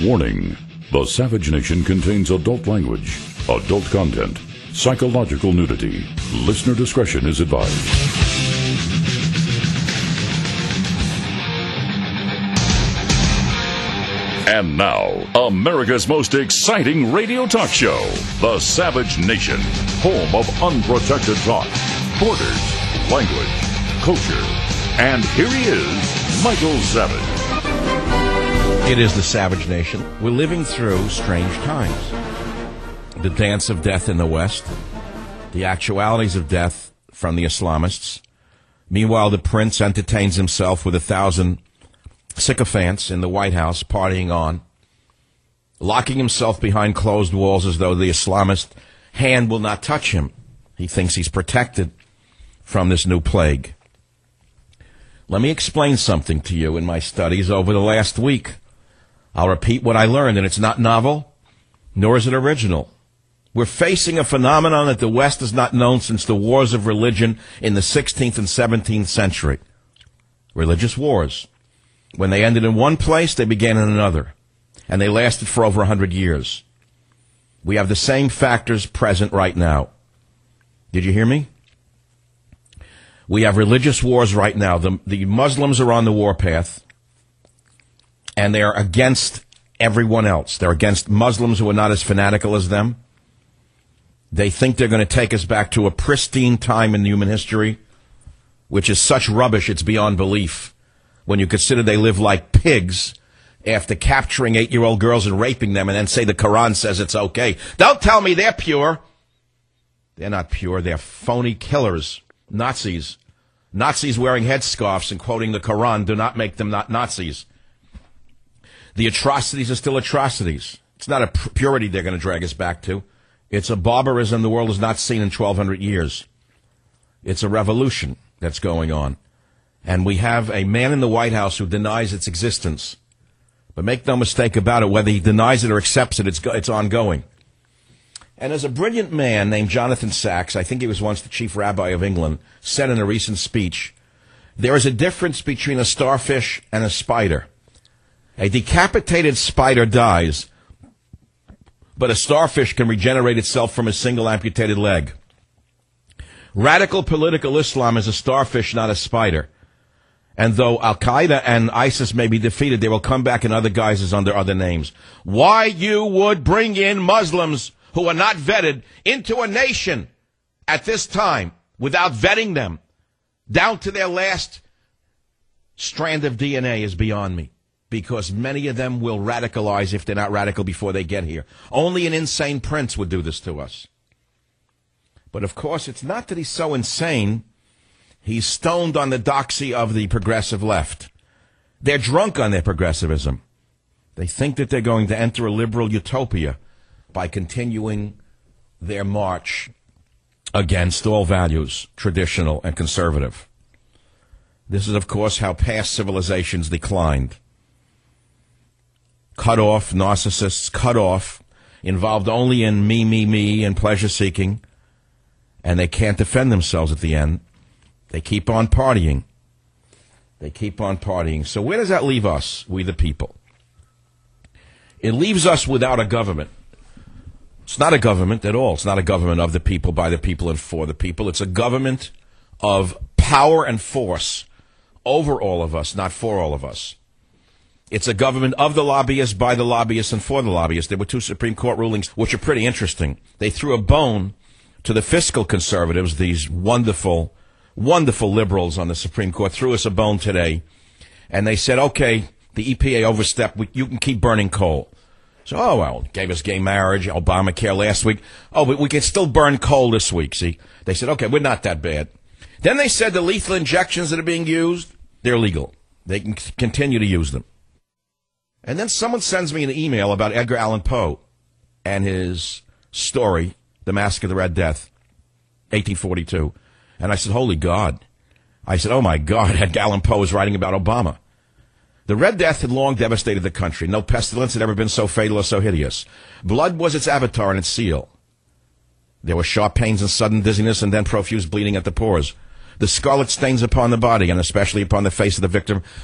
Warning: the Savage Nation contains adult language, adult content, psychological nudity. Listener discretion is advised. And now, America's most exciting radio talk show, The Savage Nation, home of unprotected talk, borders, language, culture. And here he is, Michael Savage. It is The Savage Nation. We're living through strange times. The dance of death in the West, the actualities of death from the Islamists. Meanwhile, the prince entertains himself with 1,000 sycophants in the White House, partying on, locking himself behind closed walls as though the Islamist hand will not touch him. He thinks he's protected from this new plague. Let me explain something to you in my studies over the last week. I'll repeat what I learned, and it's not novel, nor is it original. We're facing a phenomenon that the West has not known since the wars of religion in the 16th and 17th century. Religious wars. When they ended in one place, they began in another, and they lasted for over 100 years. We have the same factors present right now. Did you hear me? We have religious wars right now. The Muslims are on the warpath, and they are against everyone else. They're against Muslims who are not as fanatical as them. They think they're going to take us back to a pristine time in human history, which is such rubbish it's beyond belief. When you consider they live like pigs after capturing 8-year-old girls and raping them and then say the Quran says it's okay. Don't tell me they're pure. They're not pure. They're phony killers. Nazis. Nazis wearing headscarves and quoting the Quran do not make them not Nazis. The atrocities are still atrocities. It's not a purity they're going to drag us back to. It's a barbarism the world has not seen in 1,200 years. It's a revolution that's going on. And we have a man in the White House who denies its existence. But make no mistake about it, whether he denies it or accepts it, it's ongoing. And as a brilliant man named Jonathan Sacks, I think he was once the chief rabbi of England, said in a recent speech, there is a difference between a starfish and a spider. A decapitated spider dies, but a starfish can regenerate itself from a single amputated leg. Radical political Islam is a starfish, not a spider. And though Al-Qaeda and ISIS may be defeated, they will come back in other guises under other names. Why you would bring in Muslims who are not vetted into a nation at this time without vetting them down to their last strand of DNA is beyond me, because many of them will radicalize if they're not radical before they get here. Only an insane prince would do this to us. But of course, it's not that he's so insane. He's stoned on the doxy of the progressive left. They're drunk on their progressivism. They think that they're going to enter a liberal utopia by continuing their march against all values, traditional and conservative. This is, of course, how past civilizations declined. Cut off, narcissists, cut off, involved only in me, and pleasure-seeking, and they can't defend themselves at the end. They keep on partying. They keep on partying. So where does that leave us, we the people? It leaves us without a government. It's not a government at all. It's not a government of the people, by the people, and for the people. It's a government of power and force over all of us, not for all of us. It's a government of the lobbyists, by the lobbyists, and for the lobbyists. There were 2 Supreme Court rulings which are pretty interesting. They threw a bone to the fiscal conservatives, these wonderful, wonderful liberals on the Supreme Court, threw us a bone today. And they said, okay, the EPA overstepped. You can keep burning coal. So, gave us gay marriage, Obamacare last week. Oh, but we can still burn coal this week, see? They said, okay, we're not that bad. Then they said the lethal injections that are being used, they're legal. They can continue to use them. And then someone sends me an email about Edgar Allan Poe and his story, The Masque of the Red Death, 1842. And I said, holy God. I said, oh, my God, Edgar Allan Poe is writing about Obama. The Red Death had long devastated the country. No pestilence had ever been so fatal or so hideous. Blood was its avatar and its seal. There were sharp pains and sudden dizziness and then profuse bleeding at the pores. The scarlet stains upon the body, and especially upon the face of the victim,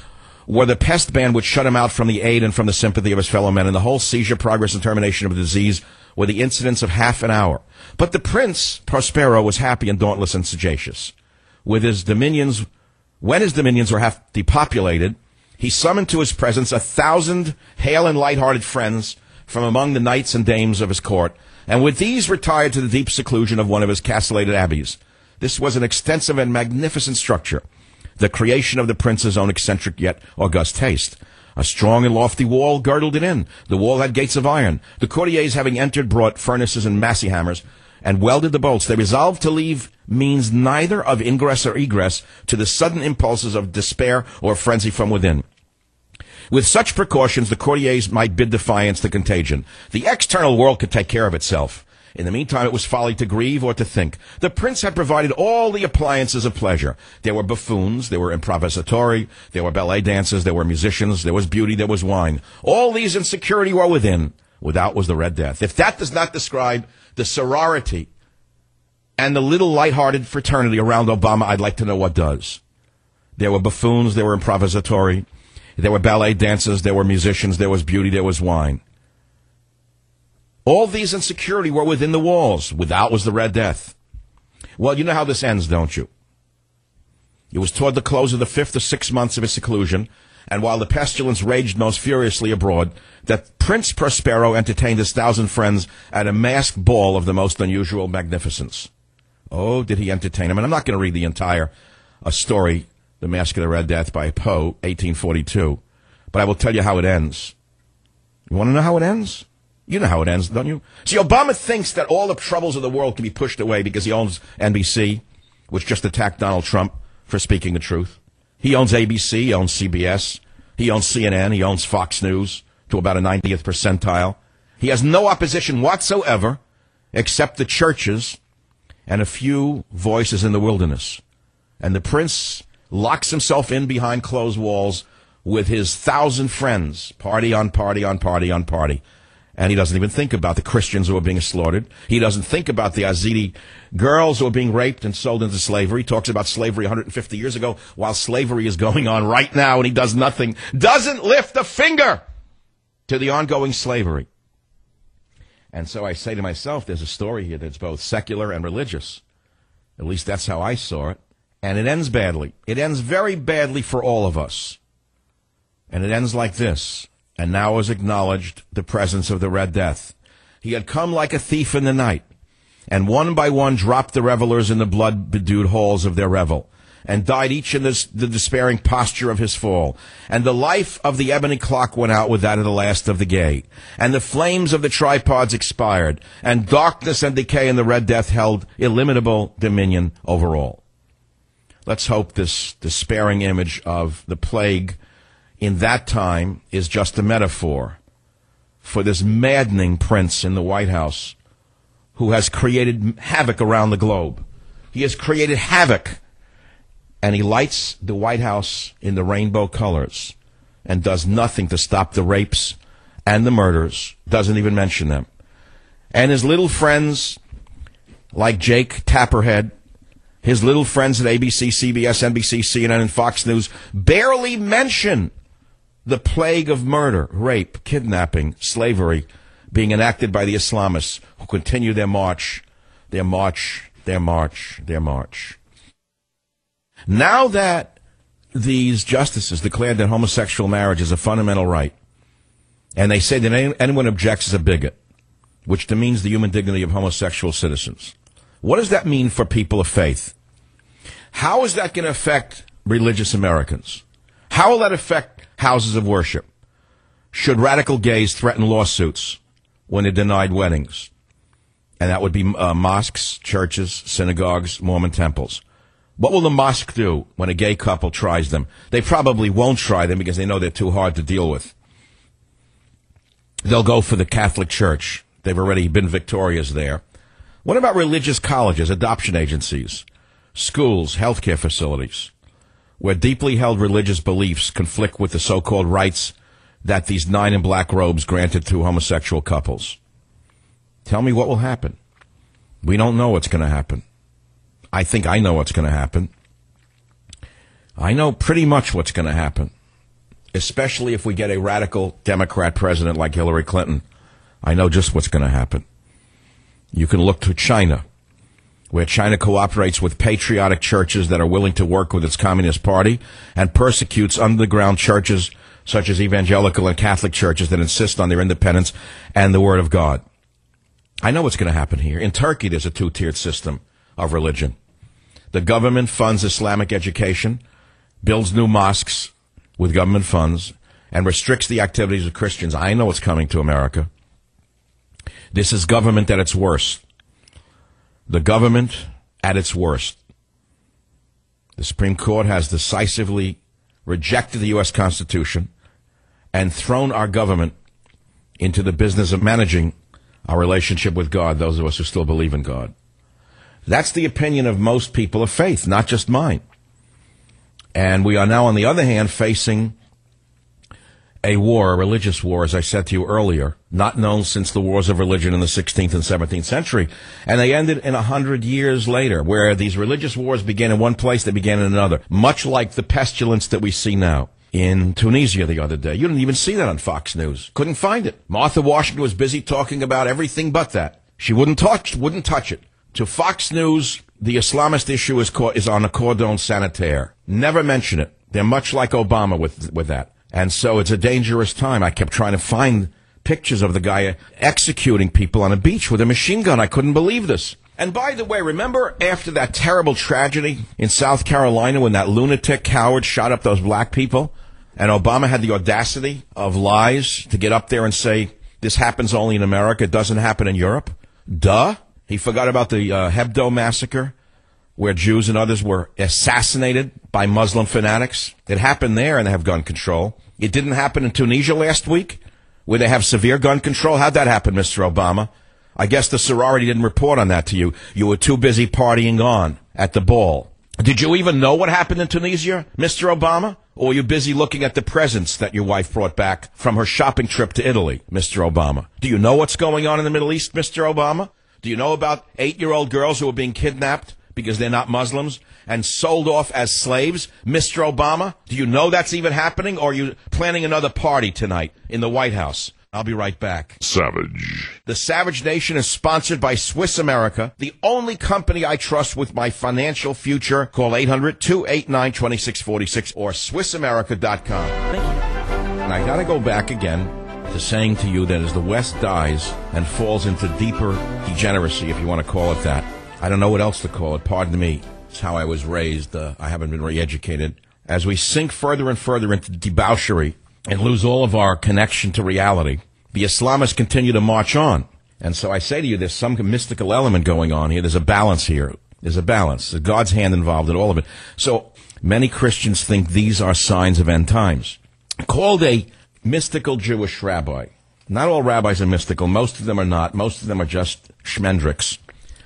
where the pest ban would shut him out from the aid and from the sympathy of his fellow men, and the whole seizure, progress, and termination of the disease were the incidents of half an hour. But the Prince Prospero was happy and dauntless and sagacious. With his dominions, when his dominions were half depopulated, he summoned to his presence 1,000 hale and light-hearted friends from among the knights and dames of his court, and with these retired to the deep seclusion of one of his castellated abbeys. This was an extensive and magnificent structure, the creation of the prince's own eccentric yet august taste. A strong and lofty wall girdled it in. The wall had gates of iron. The courtiers, having entered, brought furnaces and massy hammers and welded the bolts. They resolved to leave means neither of ingress or egress to the sudden impulses of despair or frenzy from within. With such precautions, the courtiers might bid defiance to contagion. The external world could take care of itself. In the meantime, it was folly to grieve or to think. The prince had provided all the appliances of pleasure. There were buffoons, there were improvisatori, there were ballet dancers, there were musicians, there was beauty, there was wine. All these in security were within. Without was the Red Death. If that does not describe the sorority and the little light-hearted fraternity around Obama, I'd like to know what does. There were buffoons, there were improvisatori, there were ballet dancers, there were musicians, there was beauty, there was wine. All these in security were within the walls. Without was the Red Death. Well, you know how this ends, don't you? It was toward the close of the 5th or 6th months of his seclusion, and while the pestilence raged most furiously abroad, that Prince Prospero entertained his 1,000 friends at a masked ball of the most unusual magnificence. Oh, did he entertain them? And I'm not going to read the entire story, The Mask of the Red Death by Poe, 1842, but I will tell you how it ends. You want to know how it ends? You know how it ends, don't you? See, Obama thinks that all the troubles of the world can be pushed away because he owns NBC, which just attacked Donald Trump for speaking the truth. He owns ABC, he owns CBS, he owns CNN, he owns Fox News to about a 90th percentile. He has no opposition whatsoever except the churches and a few voices in the wilderness. And the prince locks himself in behind closed walls with his 1,000 friends, party on party on party on party. And he doesn't even think about the Christians who are being slaughtered. He doesn't think about the Yazidi girls who are being raped and sold into slavery. He talks about slavery 150 years ago while slavery is going on right now, and he does nothing. Doesn't lift a finger to the ongoing slavery. And so I say to myself, there's a story here that's both secular and religious. At least that's how I saw it. And it ends badly. It ends very badly for all of us. And it ends like this. And now is acknowledged the presence of the Red Death. He had come like a thief in the night, and one by one dropped the revelers in the blood-bedewed halls of their revel, and died each in the despairing posture of his fall. And the life of the ebony clock went out with that of the last of the gay, and the flames of the tripods expired, and darkness and decay and the Red Death held illimitable dominion over all. Let's hope this despairing image of the plague in that time is just a metaphor for this maddening prince in the White House who has created havoc around the globe. He has created havoc, and he lights the White House in the rainbow colors and does nothing to stop the rapes and the murders, doesn't even mention them. And his little friends like Jake Tapperhead, his little friends at ABC, CBS, NBC, CNN, and Fox News barely mention the plague of murder, rape, kidnapping, slavery being enacted by the Islamists who continue their march, their march, their march, their march. Now that these justices declared that homosexual marriage is a fundamental right, and they say that anyone objects is a bigot, which demeans the human dignity of homosexual citizens, what does that mean for people of faith? How is that going to affect religious Americans? How will that affect houses of worship? Should radical gays threaten lawsuits when they're denied weddings? And that would be mosques, churches, synagogues, Mormon temples. What will the mosque do when a gay couple tries them? They probably won't try them because they know they're too hard to deal with. They'll go for the Catholic Church. They've already been victorious there. What about religious colleges, adoption agencies, schools, healthcare facilities, where deeply held religious beliefs conflict with the so-called rights that these 9 in black robes granted to homosexual couples? Tell me what will happen. We don't know what's going to happen. I think I know what's going to happen. I know pretty much what's going to happen. especially if we get a radical Democrat president like Hillary Clinton. I know just what's going to happen. You can look to China, where China cooperates with patriotic churches that are willing to work with its Communist Party and persecutes underground churches such as evangelical and Catholic churches that insist on their independence and the Word of God. I know what's going to happen here. In Turkey, there's a two-tiered system of religion. The government funds Islamic education, builds new mosques with government funds, and restricts the activities of Christians. I know what's coming to America. This is government at its worst. The government at its worst. The Supreme Court has decisively rejected the U.S. Constitution and thrown our government into the business of managing our relationship with God, those of us who still believe in God. That's the opinion of most people of faith, not just mine. And we are now, on the other hand, facing a war, a religious war, as I said to you earlier, not known since the wars of religion in the 16th and 17th century. And they ended in 100 years later, where these religious wars began in one place, they began in another, much like the pestilence that we see now in Tunisia the other day. You didn't even see that on Fox News. Couldn't find it. Martha Washington was busy talking about everything but that. She wouldn't touch it. To Fox News, the Islamist issue is on a cordon sanitaire. Never mention it. They're much like Obama with that. And so it's a dangerous time. I kept trying to find pictures of the guy executing people on a beach with a machine gun. I couldn't believe this. And by the way, remember after that terrible tragedy in South Carolina when that lunatic coward shot up those black people? And Obama had the audacity of lies to get up there and say, this happens only in America, it doesn't happen in Europe? Duh. He forgot about the Hebdo massacre, where Jews and others were assassinated by Muslim fanatics. It happened there, and they have gun control. It didn't happen in Tunisia last week, where they have severe gun control. How'd that happen, Mr. Obama? I guess the sorority didn't report on that to you. You were too busy partying on at the ball. Did you even know what happened in Tunisia, Mr. Obama? Or were you busy looking at the presents that your wife brought back from her shopping trip to Italy, Mr. Obama? Do you know what's going on in the Middle East, Mr. Obama? Do you know about 8-year-old girls who are being kidnapped because they're not Muslims and sold off as slaves, Mr. Obama? Do you know that's even happening, or are you planning another party tonight in the White House? I'll be right back. Savage. The Savage Nation is sponsored by Swiss America, the only company I trust with my financial future. Call 800-289-2646 or SwissAmerica.com. Thank you. And I got to go back again to saying to you that as the West dies and falls into deeper degeneracy, if you want to call it that, I don't know what else to call it. Pardon me. It's how I was raised. I haven't been re-educated. As we sink further and further into debauchery and lose all of our connection to reality, the Islamists continue to march on. And so I say to you, there's some mystical element going on here. There's a balance here. There's a balance. There's God's hand involved in all of it. So many Christians think these are signs of end times. Called a mystical Jewish rabbi. Not all rabbis are mystical. Most of them are not. Most of them are just schmendricks.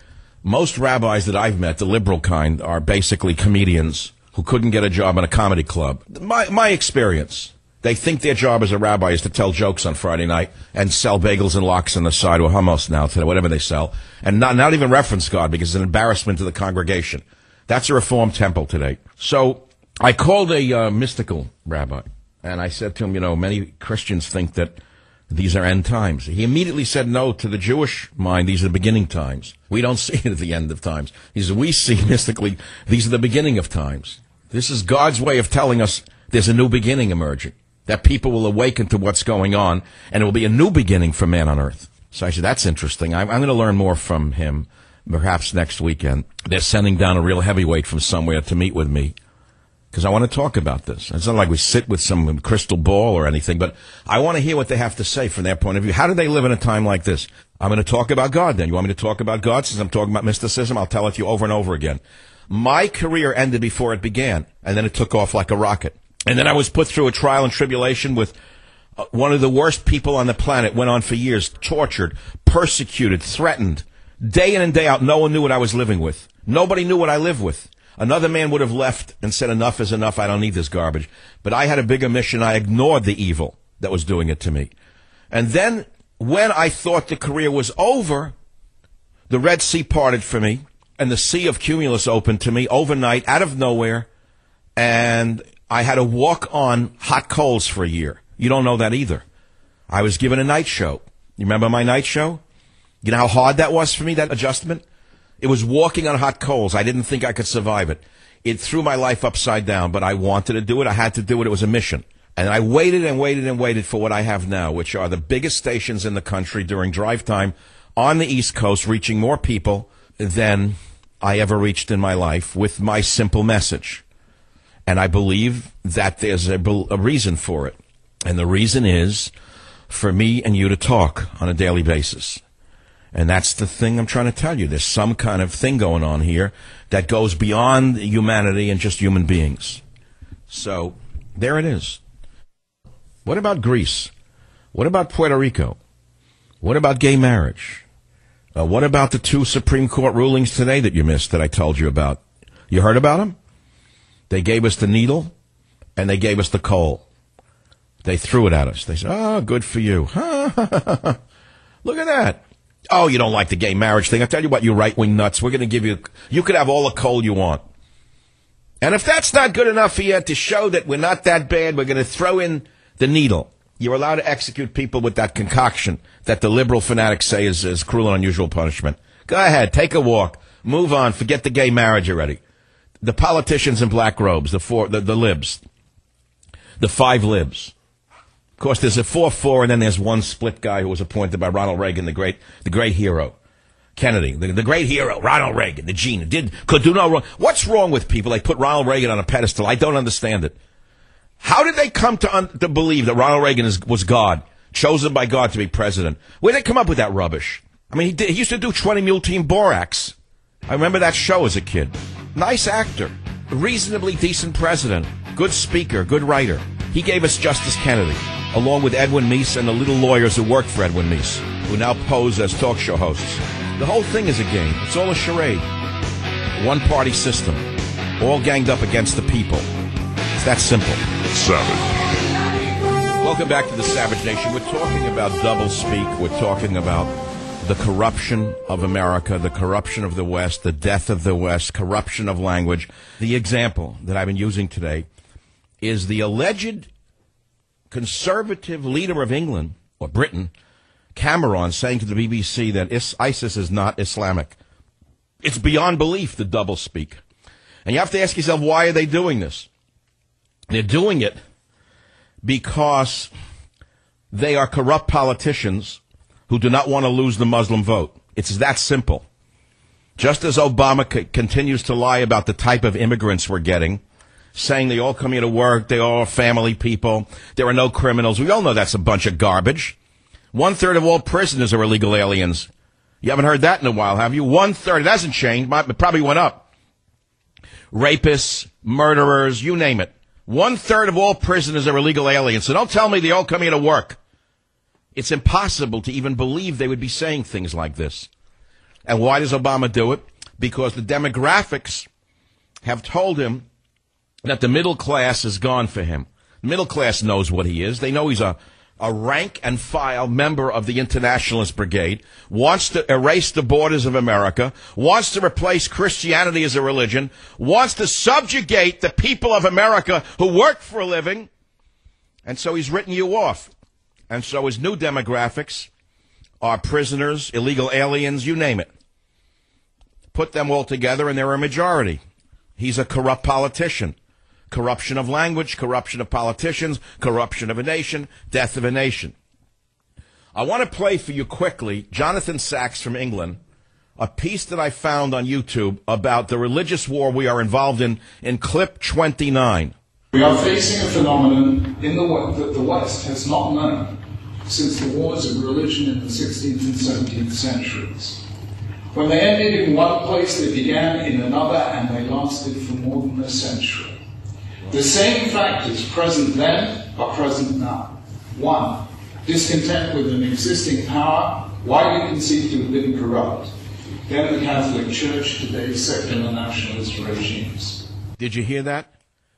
Most rabbis that I've met, the liberal kind, are basically comedians who couldn't get a job in a comedy club. My experience. They think their job as a rabbi is to tell jokes on Friday night and sell bagels and lox on the side, or hummus now today, whatever they sell, and not even reference God because it's an embarrassment to the congregation. That's a Reformed temple today. So I called a mystical rabbi, and I said to him, many Christians think that these are end times. He immediately said no. To the Jewish mind, these are the beginning times. We don't see it at the end of times. He said, we see mystically, these are the beginning of times. This is God's way of telling us there's a new beginning emerging, that people will awaken to what's going on, and it will be a new beginning for man on earth. So I said, that's interesting. I'm going to learn more from him, perhaps next weekend. They're sending down a real heavyweight from somewhere to meet with me, because I want to talk about this. It's not like we sit with some crystal ball or anything, but I want to hear what they have to say from their point of view. How do they live in a time like this? I'm going to talk about God then. You want me to talk about God? Since I'm talking about mysticism, I'll tell it to you over and over again. My career ended before it began, and then it took off like a rocket. And then I was put through a trial and tribulation with one of the worst people on the planet. Went on for years, tortured, persecuted, threatened. Day in and day out, no one knew what I was living with. Nobody knew what I lived with. Another man would have left and said, enough is enough, I don't need this garbage. But I had a bigger mission. I ignored the evil that was doing it to me. And then when I thought the career was over, the Red Sea parted for me, and the Sea of Cumulus opened to me overnight, out of nowhere, and I had to walk on hot coals for a year. You don't know that either. I was given a night show. You remember my night show? You know how hard that was for me, that adjustment? It was walking on hot coals. I didn't think I could survive it. It threw my life upside down, but I wanted to do it. I had to do it. It was a mission. And I waited and waited and waited for what I have now, which are the biggest stations in the country during drive time on the East Coast, reaching more people than I ever reached in my life with my simple message. And I believe that there's a reason for it. And the reason is for me and you to talk on a daily basis. And that's the thing I'm trying to tell you. There's some kind of thing going on here that goes beyond humanity and just human beings. So there it is. What about Greece? What about Puerto Rico? What about gay marriage? What about the 2 Supreme Court rulings today that you missed that I told you about? You heard about them? They gave us the needle and they gave us the coal. They threw it at us. They said, oh, good for you. Look at that. Oh, you don't like the gay marriage thing. I tell you what, you right-wing nuts. We're going to give you could have all the coal you want. And if that's not good enough for you to show that we're not that bad, we're going to throw in the needle. You're allowed to execute people with that concoction that the liberal fanatics say is cruel and unusual punishment. Go ahead, take a walk, move on, forget the gay marriage already. The politicians in black robes, the libs, the 5 libs. Of course, there's a 4-4, and then there's one split guy who was appointed by Ronald Reagan, the great hero. Kennedy, the great hero, Ronald Reagan, the genius, could do no wrong. What's wrong with people? They put Ronald Reagan on a pedestal. I don't understand it. How did they come to believe that Ronald Reagan was God, chosen by God to be president? Where did they come up with that rubbish? I mean, he used to do 20 Mule Team Borax. I remember that show as a kid. Nice actor, reasonably decent president, good speaker, good writer. He gave us Justice Kennedy, along with Edwin Meese and the little lawyers who worked for Edwin Meese, who now pose as talk show hosts. The whole thing is a game. It's all a charade. One-party system, all ganged up against the people. It's that simple. Savage. Welcome back to the Savage Nation. We're talking about doublespeak. We're talking about the corruption of America, the corruption of the West, the death of the West, corruption of language. The example that I've been using today is the alleged conservative leader of England, or Britain, Cameron, saying to the BBC that ISIS is not Islamic. It's beyond belief, the doublespeak. And you have to ask yourself, why are they doing this? They're doing it because they are corrupt politicians who do not want to lose the Muslim vote. It's that simple. Just as Obama continues to lie about the type of immigrants we're getting, saying they all come here to work, they all are family people, there are no criminals. We all know that's a bunch of garbage. 1/3 of all prisoners are illegal aliens. You haven't heard that in a while, have you? 1/3. It hasn't changed. It probably went up. Rapists, murderers, you name it. 1/3 of all prisoners are illegal aliens. So don't tell me they all come here to work. It's impossible to even believe they would be saying things like this. And why does Obama do it? Because the demographics have told him that the middle class is gone for him. The middle class knows what he is. They know he's a rank and file member of the Internationalist Brigade, wants to erase the borders of America, wants to replace Christianity as a religion, wants to subjugate the people of America who work for a living, and so he's written you off. And so his new demographics are prisoners, illegal aliens, you name it. Put them all together and they're a majority. He's a corrupt politician. Corruption of language, corruption of politicians, corruption of a nation, death of a nation. I want to play for you quickly, Jonathan Sachs from England, a piece that I found on YouTube about the religious war we are involved in clip 29. We are facing a phenomenon in that the West has not known since the wars of religion in the 16th and 17th centuries. When they ended in one place, they began in another, and they lasted for more than a century. The same factors present then are present now. 1. Discontent with an existing power, widely conceived to have been corrupt. Then the Catholic Church, today's secular nationalist regimes. Did you hear that?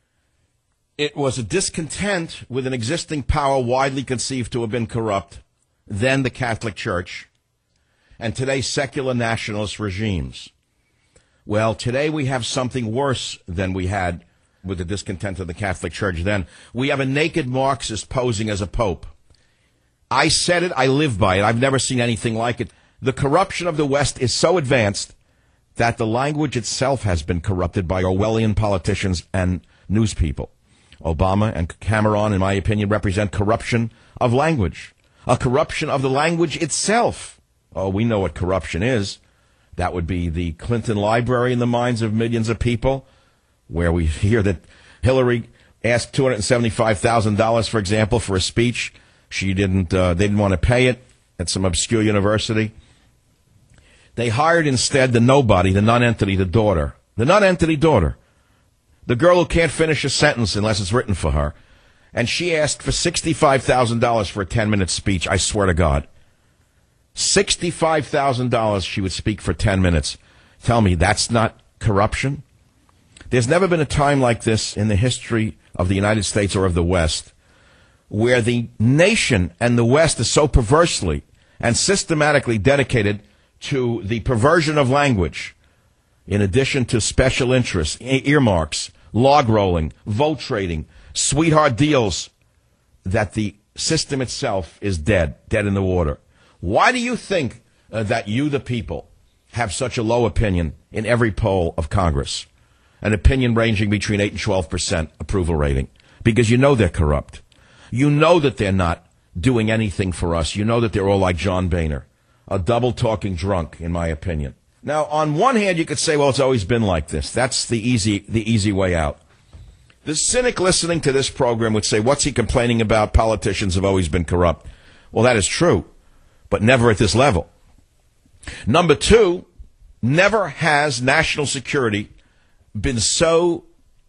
It was a discontent with an existing power widely conceived to have been corrupt, then the Catholic Church, and today secular nationalist regimes. Well, today we have something worse than we had with the discontent of the Catholic Church then. We have a naked Marxist posing as a pope. I said it, I live by it. I've never seen anything like it. The corruption of the West is so advanced that the language itself has been corrupted by Orwellian politicians and news people. Obama and Cameron, in my opinion, represent corruption of language, a corruption of the language itself. Oh, we know what corruption is. That would be the Clinton Library in the minds of millions of people, where we hear that Hillary asked $275,000, for example, for a speech. They didn't want to pay it at some obscure university. They hired instead the nobody, the nonentity, the daughter. The nonentity daughter. The girl who can't finish a sentence unless it's written for her. And she asked for $65,000 for a 10-minute speech, I swear to God. $65,000 she would speak for 10 minutes. Tell me, that's not corruption? There's never been a time like this in the history of the United States or of the West where the nation and the West is so perversely and systematically dedicated to the perversion of language, in addition to special interests, earmarks, log rolling, vote trading, sweetheart deals, that the system itself is dead in the water. Why do you think that you, the people, have such a low opinion in every poll of Congress? An opinion ranging between 8 and 12% approval rating. Because you know they're corrupt. You know that they're not doing anything for us. You know that they're all like John Boehner, a double-talking drunk, in my opinion. Now, on one hand, you could say, well, it's always been like this. That's the easy way out. The cynic listening to this program would say, what's he complaining about? Politicians have always been corrupt. Well, that is true, but never at this level. Number two, never has national security been so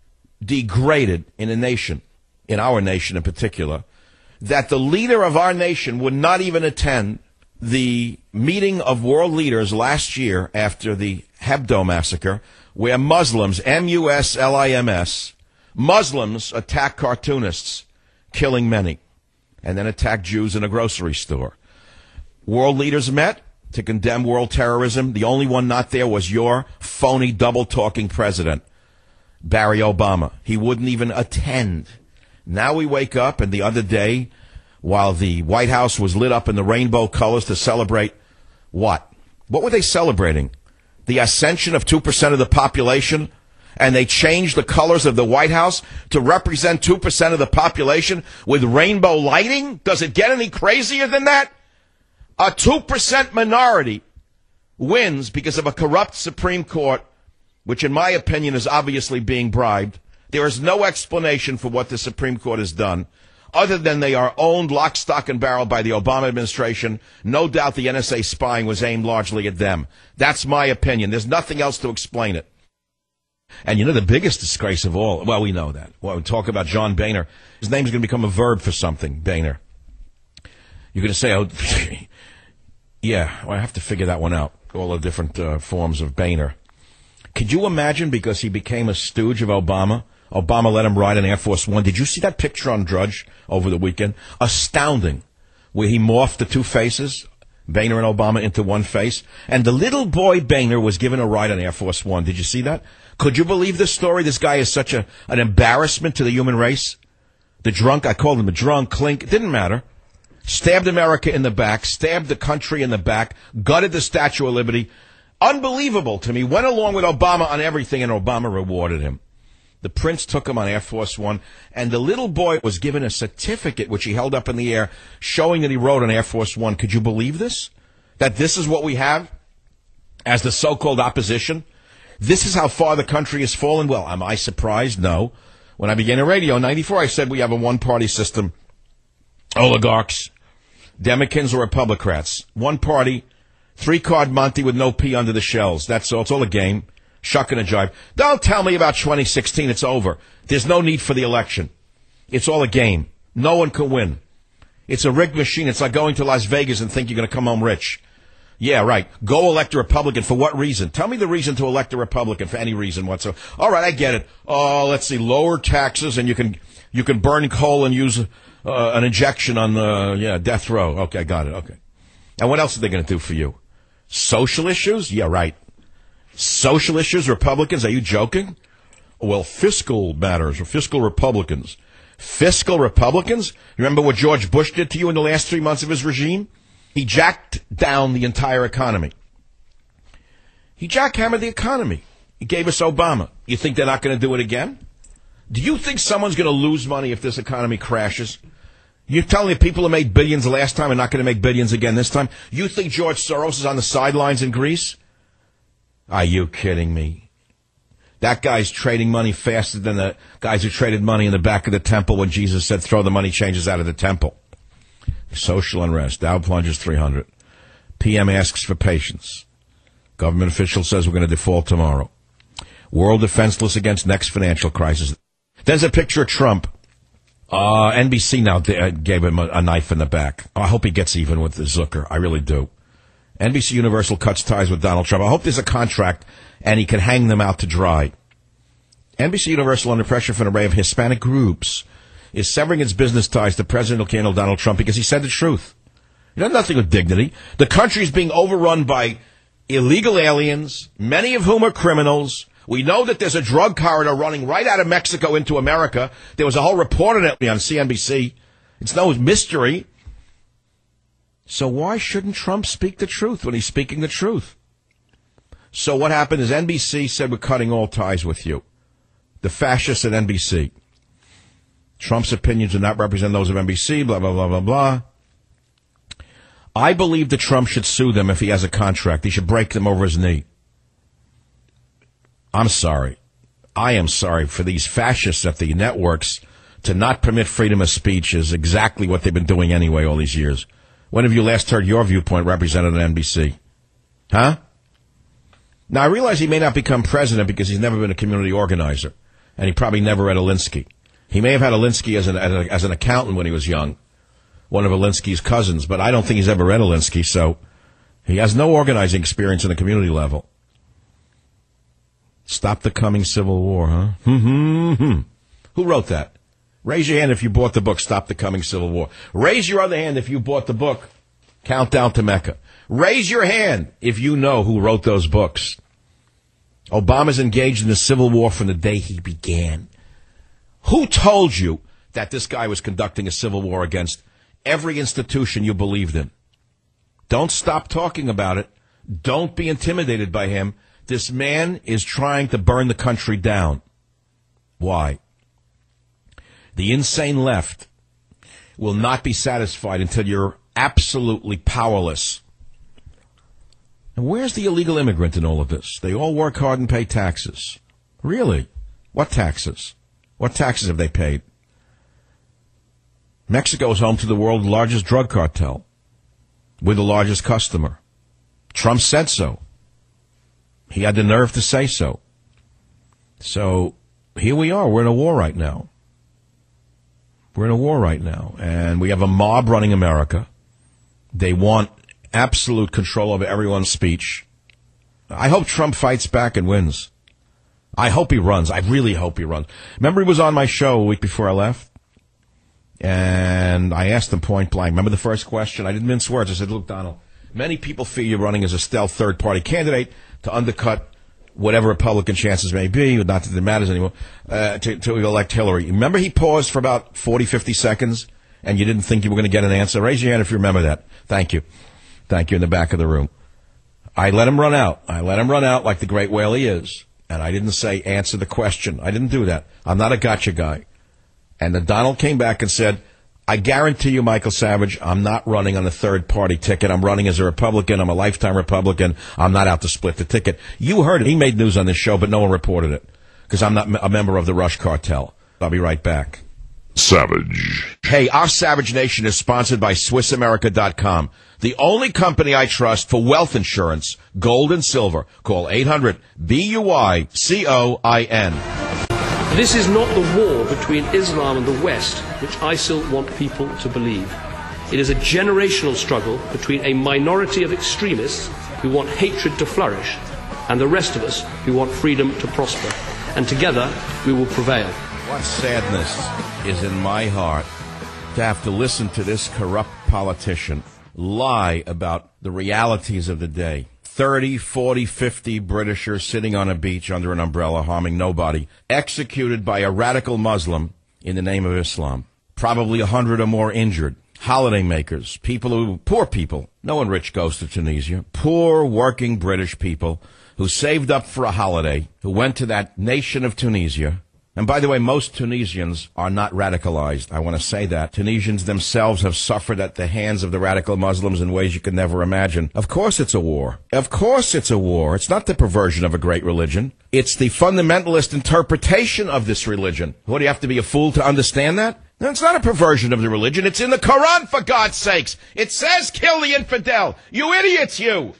degraded in a nation, in our nation in particular, that the leader of our nation would not even attend the meeting of world leaders last year after the Hebdo massacre, where Muslims, M-U-S-L-I-M-S, Muslims attack cartoonists, killing many, and then attack Jews in a grocery store. World leaders met to condemn world terrorism. The only one not there was your phony, double-talking president, Barry Obama. He wouldn't even attend. Now we wake up, and the other day, while the White House was lit up in the rainbow colors to celebrate what? What were they celebrating? The ascension of 2% of the population? And they changed the colors of the White House to represent 2% of the population with rainbow lighting? Does it get any crazier than that? A 2% minority wins because of a corrupt Supreme Court, which in my opinion is obviously being bribed. There is no explanation for what the Supreme Court has done, other than they are owned lock, stock, and barrel by the Obama administration. No doubt the NSA spying was aimed largely at them. That's my opinion. There's nothing else to explain it. And you know the biggest disgrace of all, well, we know that. Well, we talk about John Boehner. His name's going to become a verb for something, Boehner. You're going to say, oh, yeah, well, I have to figure that one out, all the different forms of Boehner. Could you imagine, because he became a stooge of Obama, Obama let him ride an Air Force One. Did you see that picture on Drudge over the weekend? Astounding, where he morphed the two faces, Boehner and Obama, into one face. And the little boy Boehner was given a ride on Air Force One. Did you see that? Could you believe this story? This guy is such an embarrassment to the human race. The drunk, I called him a drunk, clink, it didn't matter. Stabbed America in the back, stabbed the country in the back, gutted the Statue of Liberty. Unbelievable to me. Went along with Obama on everything, and Obama rewarded him. The prince took him on Air Force One, and the little boy was given a certificate, which he held up in the air, showing that he rode on Air Force One. Could you believe this? That this is what we have as the so-called opposition? This is how far the country has fallen? Well, am I surprised? No. When I began in radio in 94, I said we have a one-party system. Oligarchs, Democrats or Republicans. One party, three-card Monty with no P under the shells. That's all. It's all a game. Shuck and a jive. Don't tell me about 2016. It's over. There's no need for the election. It's all a game. No one can win. It's a rigged machine. It's like going to Las Vegas and think you're going to come home rich. Yeah, right. Go elect a Republican. For what reason? Tell me the reason to elect a Republican for any reason whatsoever. All right, I get it. Oh, let's see. Lower taxes, and you can burn coal and use an injection on death row. Okay, I got it. Okay. And what else are they going to do for you? Social issues? Yeah, right. Social issues, Republicans? Are you joking? fiscal matters or fiscal Republicans. Fiscal Republicans? Remember what George Bush did to you in the last 3 months of his regime? He jacked down the entire economy. He jackhammered the economy. He gave us Obama. You think they're not going to do it again? Do you think someone's going to lose money if this economy crashes? You're telling me people who made billions the last time are not going to make billions again this time? You think George Soros is on the sidelines in Greece? Are you kidding me? That guy's trading money faster than the guys who traded money in the back of the temple when Jesus said throw the money changes out of the temple. Social unrest. Dow plunges 300. PM asks for patience. Government official says we're going to default tomorrow. World defenseless against next financial crisis. There's a picture of Trump. NBC now gave him a knife in the back. I hope he gets even with the Zucker. I really do. NBC Universal cuts ties with Donald Trump. I hope there's a contract and he can hang them out to dry. NBC Universal, under pressure from an array of Hispanic groups, is severing its business ties to presidential candidate Donald Trump because he said the truth. He done nothing with dignity. The country is being overrun by illegal aliens, many of whom are criminals. We know that there's a drug corridor running right out of Mexico into America. There was a whole report on it on CNBC. It's no mystery. So why shouldn't Trump speak the truth when he's speaking the truth? So what happened is NBC said we're cutting all ties with you. The fascists at NBC. Trump's opinions do not represent those of NBC, blah, blah, blah, blah, blah. I believe that Trump should sue them if he has a contract. He should break them over his knee. I'm sorry. I am sorry for these fascists at the networks to not permit freedom of speech is exactly what they've been doing anyway all these years. When have you last heard your viewpoint represented on NBC? Huh? Now, I realize he may not become president because he's never been a community organizer, and he probably never read Alinsky. He may have had Alinsky as an accountant when he was young, one of Alinsky's cousins, but I don't think he's ever read Alinsky, so he has no organizing experience on the community level. Stop the coming civil war, huh? Who wrote that? Raise your hand if you bought the book, Stop the Coming Civil War. Raise your other hand if you bought the book, Countdown to Mecca. Raise your hand if you know who wrote those books. Obama's engaged in the Civil War from the day he began. Who told you that this guy was conducting a civil war against every institution you believed in? Don't stop talking about it. Don't be intimidated by him. This man is trying to burn the country down. Why? The insane left will not be satisfied until you're absolutely powerless. And where's the illegal immigrant in all of this? They all work hard and pay taxes. Really? What taxes? What taxes have they paid? Mexico is home to the world's largest drug cartel. We're the largest customer. Trump said so. He had the nerve to say so. So here we are. We're in a war right now. We're in a war right now. And we have a mob running America. They want absolute control over everyone's speech. I hope Trump fights back and wins. I hope he runs. I really hope he runs. Remember he was on my show a week before I left? And I asked him point blank. Remember the first question? I didn't mince words. I said, look, Donald, many people feel you're running as a stealth third-party candidate to undercut whatever Republican chances may be, not that it matters anymore, to elect Hillary. Remember he paused for about 40, 50 seconds, and you didn't think you were going to get an answer? Raise your hand if you remember that. Thank you. Thank you in the back of the room. I let him run out. I let him run out like the great whale he is. And I didn't say, answer the question. I didn't do that. I'm not a gotcha guy. And then Donald came back and said, I guarantee you, Michael Savage, I'm not running on the third-party ticket. I'm running as a Republican. I'm a lifetime Republican. I'm not out to split the ticket. You heard it. He made news on this show, but no one reported it because I'm not a member of the Rush Cartel. I'll be right back. Savage. Hey, our Savage Nation is sponsored by SwissAmerica.com, the only company I trust for wealth insurance, gold and silver. Call 800-BUY-COIN. This is not the war between Islam and the West, which ISIL want people to believe. It is a generational struggle between a minority of extremists who want hatred to flourish and the rest of us who want freedom to prosper. And together we will prevail. What sadness is in my heart to have to listen to this corrupt politician lie about the realities of the day. 30, 40, 50 Britishers sitting on a beach under an umbrella, harming nobody, executed by a radical Muslim in the name of Islam. Probably 100 or more injured. Holidaymakers, poor people. No one rich goes to Tunisia. Poor, working British people who saved up for a holiday, who went to that nation of Tunisia. And by the way, most Tunisians are not radicalized. I want to say that. Tunisians themselves have suffered at the hands of the radical Muslims in ways you could never imagine. Of course it's a war. Of course it's a war. It's not the perversion of a great religion. It's the fundamentalist interpretation of this religion. What, do you have to be a fool to understand that? No, it's not a perversion of the religion. It's in the Quran, for God's sakes. It says kill the infidel. You idiots, you!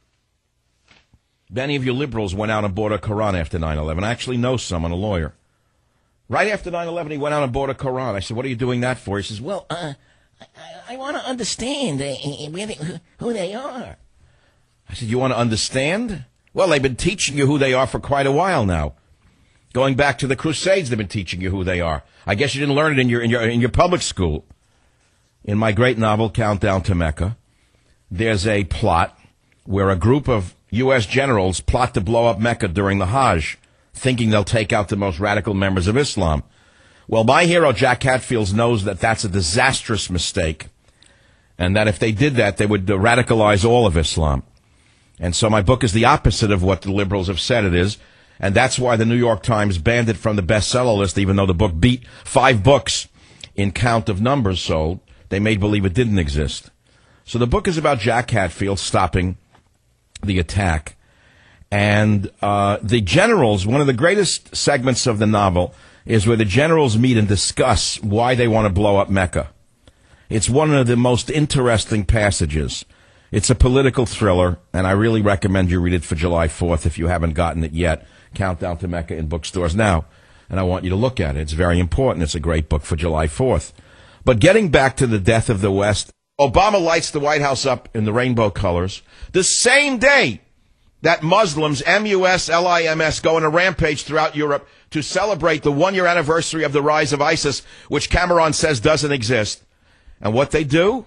Many of you liberals went out and bought a Quran after 9/11. I actually know someone, a lawyer. Right after 9/11, he went out and bought a Quran. I said, what are you doing that for? He says, well, I want to understand who they are. I said, you want to understand? Well, they've been teaching you who they are for quite a while now. Going back to the Crusades, they've been teaching you who they are. I guess you didn't learn it in your public school. In my great novel, Countdown to Mecca, there's a plot where a group of U.S. generals plot to blow up Mecca during the Hajj, thinking they'll take out the most radical members of Islam. Well, my hero, Jack Hatfield, knows that that's a disastrous mistake, and that if they did that, they would radicalize all of Islam. And so my book is the opposite of what the liberals have said it is, and that's why the New York Times banned it from the bestseller list, even though the book beat 5 books in count of numbers sold. They made believe it didn't exist. So the book is about Jack Hatfield stopping the attack. And the generals, one of the greatest segments of the novel is where the generals meet and discuss why they want to blow up Mecca. It's one of the most interesting passages. It's a political thriller, and I really recommend you read it for July 4th if you haven't gotten it yet. Countdown to Mecca in bookstores now. And I want you to look at it. It's very important. It's a great book for July 4th. But getting back to the death of the West, Obama lights the White House up in the rainbow colors the same day that Muslims, MUSLIMS, go on a rampage throughout Europe to celebrate the 1-year anniversary of the rise of ISIS, which Cameron says doesn't exist. And what they do?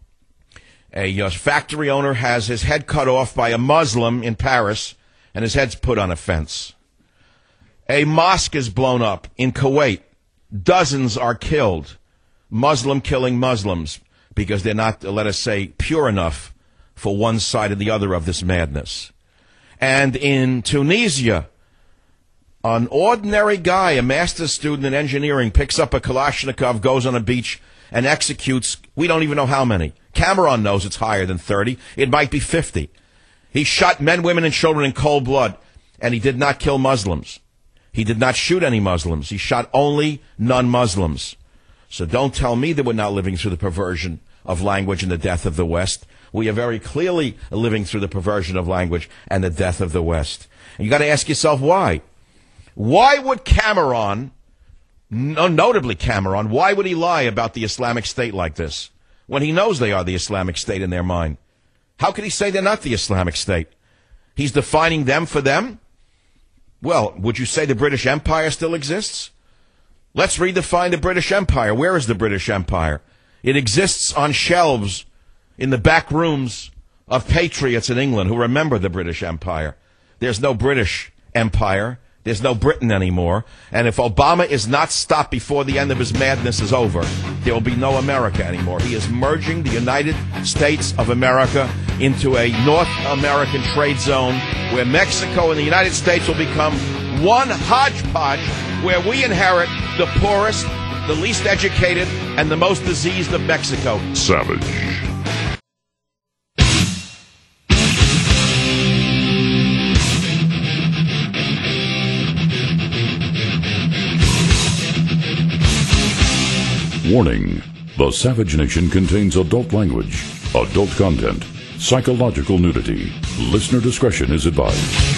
A factory owner has his head cut off by a Muslim in Paris, and his head's put on a fence. A mosque is blown up in Kuwait. Dozens are killed. Muslim killing Muslims because they're not, let us say, pure enough for one side or the other of this madness. And in Tunisia, an ordinary guy, a master's student in engineering, picks up a Kalashnikov, goes on a beach, and executes, we don't even know how many. Cameron knows it's higher than 30. It might be 50. He shot men, women, and children in cold blood, and he did not kill Muslims. He did not shoot any Muslims. He shot only non-Muslims. So don't tell me that we're not living through the perversion of language and the death of the West. We are very clearly living through the perversion of language and the death of the West. And you got to ask yourself why. Why would Cameron, notably Cameron, why would he lie about the Islamic State like this when he knows they are the Islamic State in their mind? How could he say they're not the Islamic State? He's defining them for them? Well, would you say the British Empire still exists? Let's redefine the British Empire. Where is the British Empire? It exists on shelves in the back rooms of patriots in England who remember the British Empire. There's no British Empire. There's no Britain anymore. And if Obama is not stopped before the end of his madness is over, there will be no America anymore. He is merging the United States of America into a North American trade zone where Mexico and the United States will become one hodgepodge where we inherit the poorest, the least educated, and the most diseased of Mexico. Savage. Warning. The Savage Nation contains adult language, adult content, psychological nudity. Listener discretion is advised.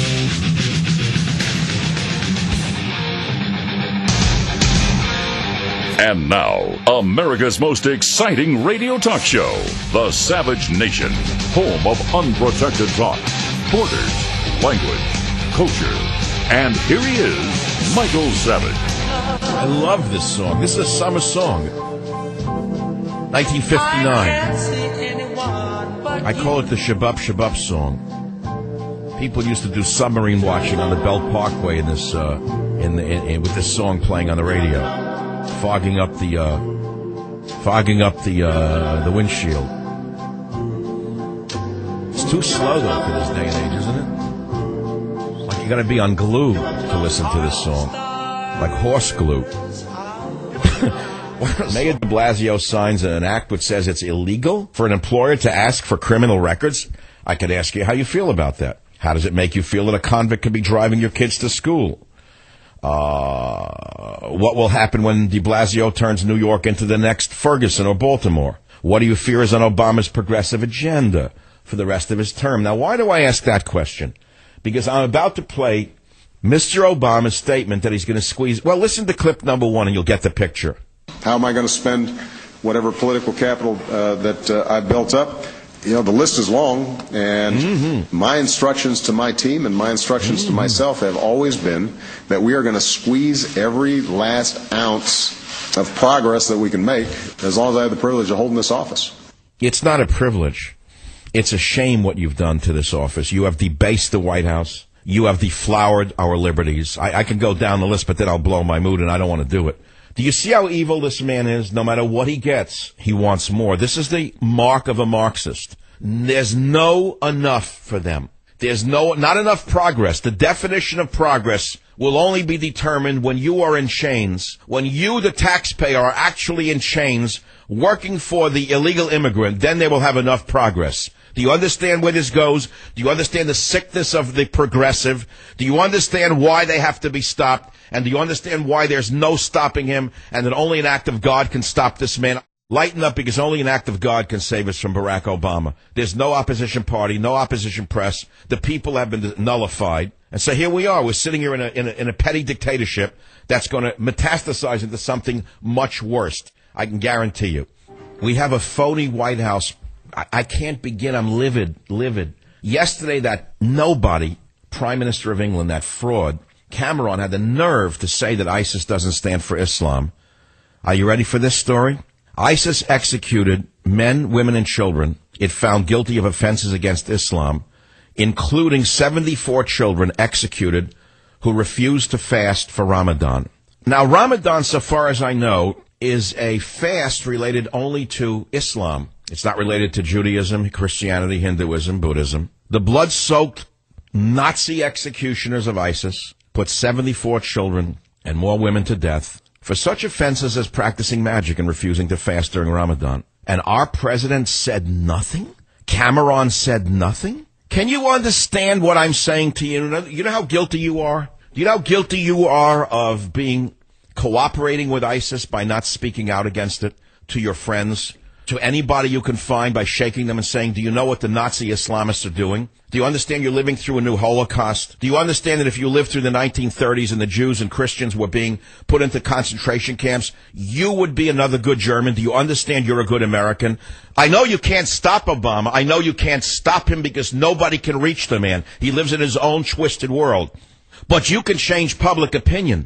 And now, America's most exciting radio talk show, The Savage Nation, home of unprotected thought, borders, language, culture. And here he is, Michael Savage. I love this song. This is a summer song. 1959. I call it the Shabab Shabab song. People used to do submarine watching on the Belt Parkway in this, with this song playing on the radio, fogging up the windshield. It's too slow though for this day and age, isn't it? Like you got to be on glue to listen to this song, like horse glue. Mayor de Blasio signs an act which says it's illegal for an employer to ask for criminal records. I could ask you how you feel about that. How does it make you feel that a convict could be driving your kids to school? What will happen when de Blasio turns New York into the next Ferguson or Baltimore? What do you fear is on Obama's progressive agenda for the rest of his term? Now, why do I ask that question? Because I'm about to play Mr. Obama's statement that he's going to squeeze. Well, listen to clip number 1 and you'll get the picture. How am I going to spend whatever political capital that I've built up? You know, the list is long, and my instructions to my team and my instructions to myself have always been that we are going to squeeze every last ounce of progress that we can make as long as I have the privilege of holding this office. It's not a privilege. It's a shame what you've done to this office. You have debased the White House. You have deflowered our liberties. I can go down the list, but then I'll blow my mood, and I don't want to do it. Do you see how evil this man is? No matter what he gets, he wants more. This is the mark of a Marxist. There's no enough for them. There's not enough progress. The definition of progress will only be determined when you are in chains, when you, the taxpayer, are actually in chains working for the illegal immigrant. Then they will have enough progress. Do you understand where this goes? Do you understand the sickness of the progressive? Do you understand why they have to be stopped? And do you understand why there's no stopping him and that only an act of God can stop this man? Lighten up, because only an act of God can save us from Barack Obama. There's no opposition party, no opposition press. The people have been nullified. And so here we are. We're sitting here in a petty dictatorship that's going to metastasize into something much worse. I can guarantee you. We have a phony White House. I can't begin. I'm livid. Yesterday, that nobody, Prime Minister of England, that fraud, Cameron, had the nerve to say that ISIS doesn't stand for Islam. Are you ready for this story? ISIS executed men, women, and children it found guilty of offenses against Islam, including 74 children executed who refused to fast for Ramadan. Now, Ramadan, so far as I know, is a fast related only to Islam. It's not related to Judaism, Christianity, Hinduism, Buddhism. The blood-soaked Nazi executioners of ISIS put 74 children and more women to death for such offenses as practicing magic and refusing to fast during Ramadan. And our president said nothing? Cameron said nothing? Can you understand what I'm saying to you? You know how guilty you are? Do you know how guilty you are of cooperating with ISIS by not speaking out against it to your friends, to anybody you can find, by shaking them and saying, do you know what the Nazi Islamists are doing? Do you understand you're living through a new Holocaust? Do you understand that if you lived through the 1930s and the Jews and Christians were being put into concentration camps, you would be another good German? Do you understand you're a good American? I know you can't stop Obama. I know you can't stop him because nobody can reach the man. He lives in his own twisted world. But you can change public opinion.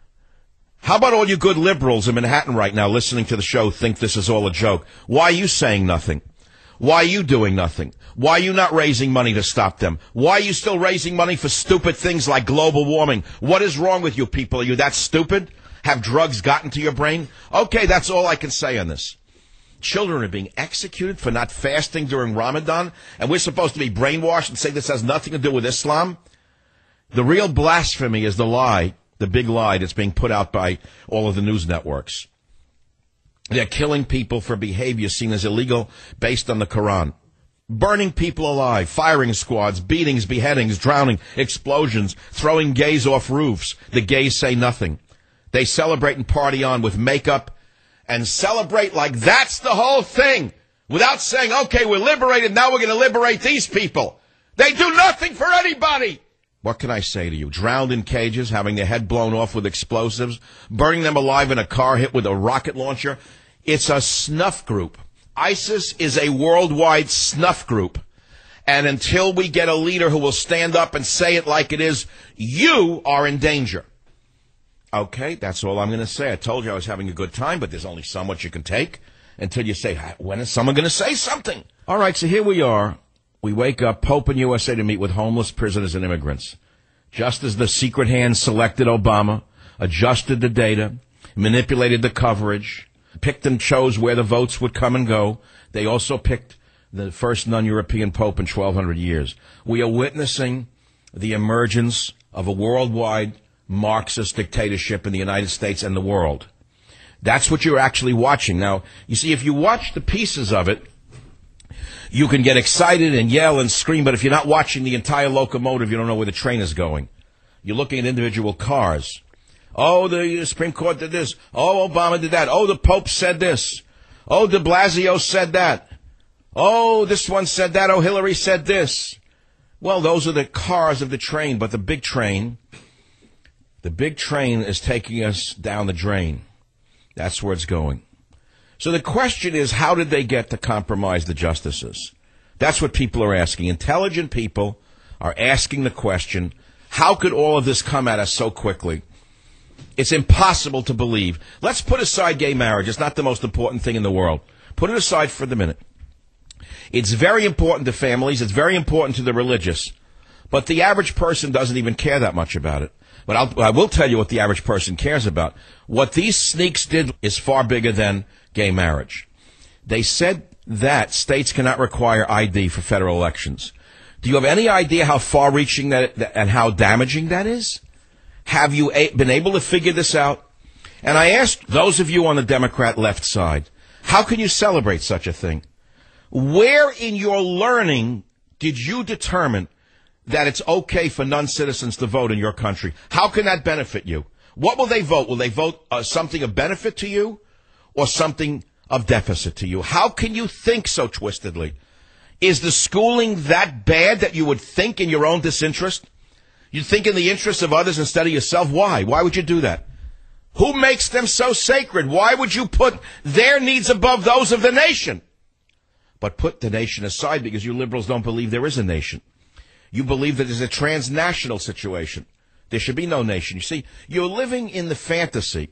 How about all you good liberals in Manhattan right now listening to the show think this is all a joke? Why are you saying nothing? Why are you doing nothing? Why are you not raising money to stop them? Why are you still raising money for stupid things like global warming? What is wrong with you people? Are you that stupid? Have drugs gotten to your brain? Okay, that's all I can say on this. Children are being executed for not fasting during Ramadan, and we're supposed to be brainwashed and say this has nothing to do with Islam? The real blasphemy is the lie, the big lie that's being put out by all of the news networks. They're killing people for behavior seen as illegal based on the Quran. Burning people alive, firing squads, beatings, beheadings, drowning, explosions, throwing gays off roofs. The gays say nothing. They celebrate and party on with makeup and celebrate like that's the whole thing without saying, okay, we're liberated, now we're going to liberate these people. They do nothing for anybody. What can I say to you? Drowned in cages, having their head blown off with explosives, burning them alive in a car hit with a rocket launcher. It's a snuff group. ISIS is a worldwide snuff group. And until we get a leader who will stand up and say it like it is, you are in danger. Okay, that's all I'm going to say. I told you I was having a good time, but there's only so much you can take. until you say, when is someone going to say something? All right, so here we are. We wake up, Pope in USA to meet with homeless prisoners and immigrants. Just as the secret hand selected Obama, adjusted the data, manipulated the coverage, picked and chose where the votes would come and go, they also picked the first non-European Pope in 1,200 years. We are witnessing the emergence of a worldwide Marxist dictatorship in the United States and the world. That's what you're actually watching. Now, you see, if you watch the pieces of it, you can get excited and yell and scream, but if you're not watching the entire locomotive, you don't know where the train is going. You're looking at individual cars. Oh, the Supreme Court did this. Oh, Obama did that. Oh, the Pope said this. Oh, de Blasio said that. Oh, this one said that. Oh, Hillary said this. Well, those are the cars of the train, but the big train is taking us down the drain. That's where it's going. So the question is, how did they get to compromise the justices? That's what people are asking. Intelligent people are asking the question, how could all of this come at us so quickly? It's impossible to believe. Let's put aside gay marriage. It's not the most important thing in the world. Put it aside for the minute. It's very important to families. It's very important to the religious. But the average person doesn't even care that much about it. But I will tell you what the average person cares about. What these sneaks did is far bigger than gay marriage. They said that states cannot require ID for federal elections. Do you have any idea how far-reaching that and how damaging that is? Have you been able to figure this out? And I asked those of you on the Democrat left side, how can you celebrate such a thing? Where in your learning did you determine that it's okay for non-citizens to vote in your country? How can that benefit you? What will they vote? Will they vote something of benefit to you or something of deficit to you? How can you think so twistedly? Is the schooling that bad that you would think in your own disinterest? You think in the interest of others instead of yourself? Why? Why would you do that? Who makes them so sacred? Why would you put their needs above those of the nation? But put the nation aside because you liberals don't believe there is a nation. You believe that there's a transnational situation. There should be no nation. You see, you're living in the fantasy,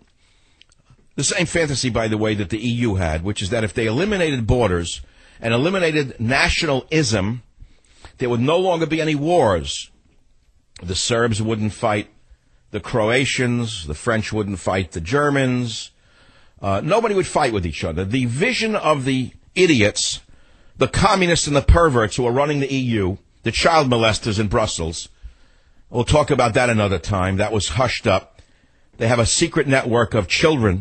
the same fantasy, by the way, that the EU had, which is that if they eliminated borders and eliminated nationalism, there would no longer be any wars. The Serbs wouldn't fight the Croatians. The French wouldn't fight the Germans. Nobody would fight with each other. The vision of the idiots, the communists and the perverts who are running the EU, the child molesters in Brussels, we'll talk about that another time. That was hushed up. They have a secret network of children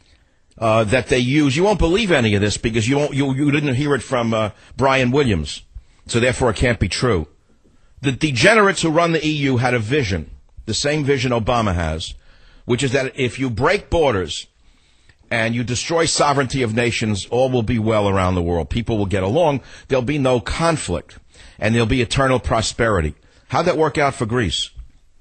that they use. You won't believe any of this because you didn't hear it from Brian Williams, so therefore it can't be true. The degenerates who run the EU had a vision, the same vision Obama has, which is that if you break borders and you destroy sovereignty of nations, all will be well around the world. People will get along. There'll be no conflict, and there'll be eternal prosperity. How'd that work out for Greece?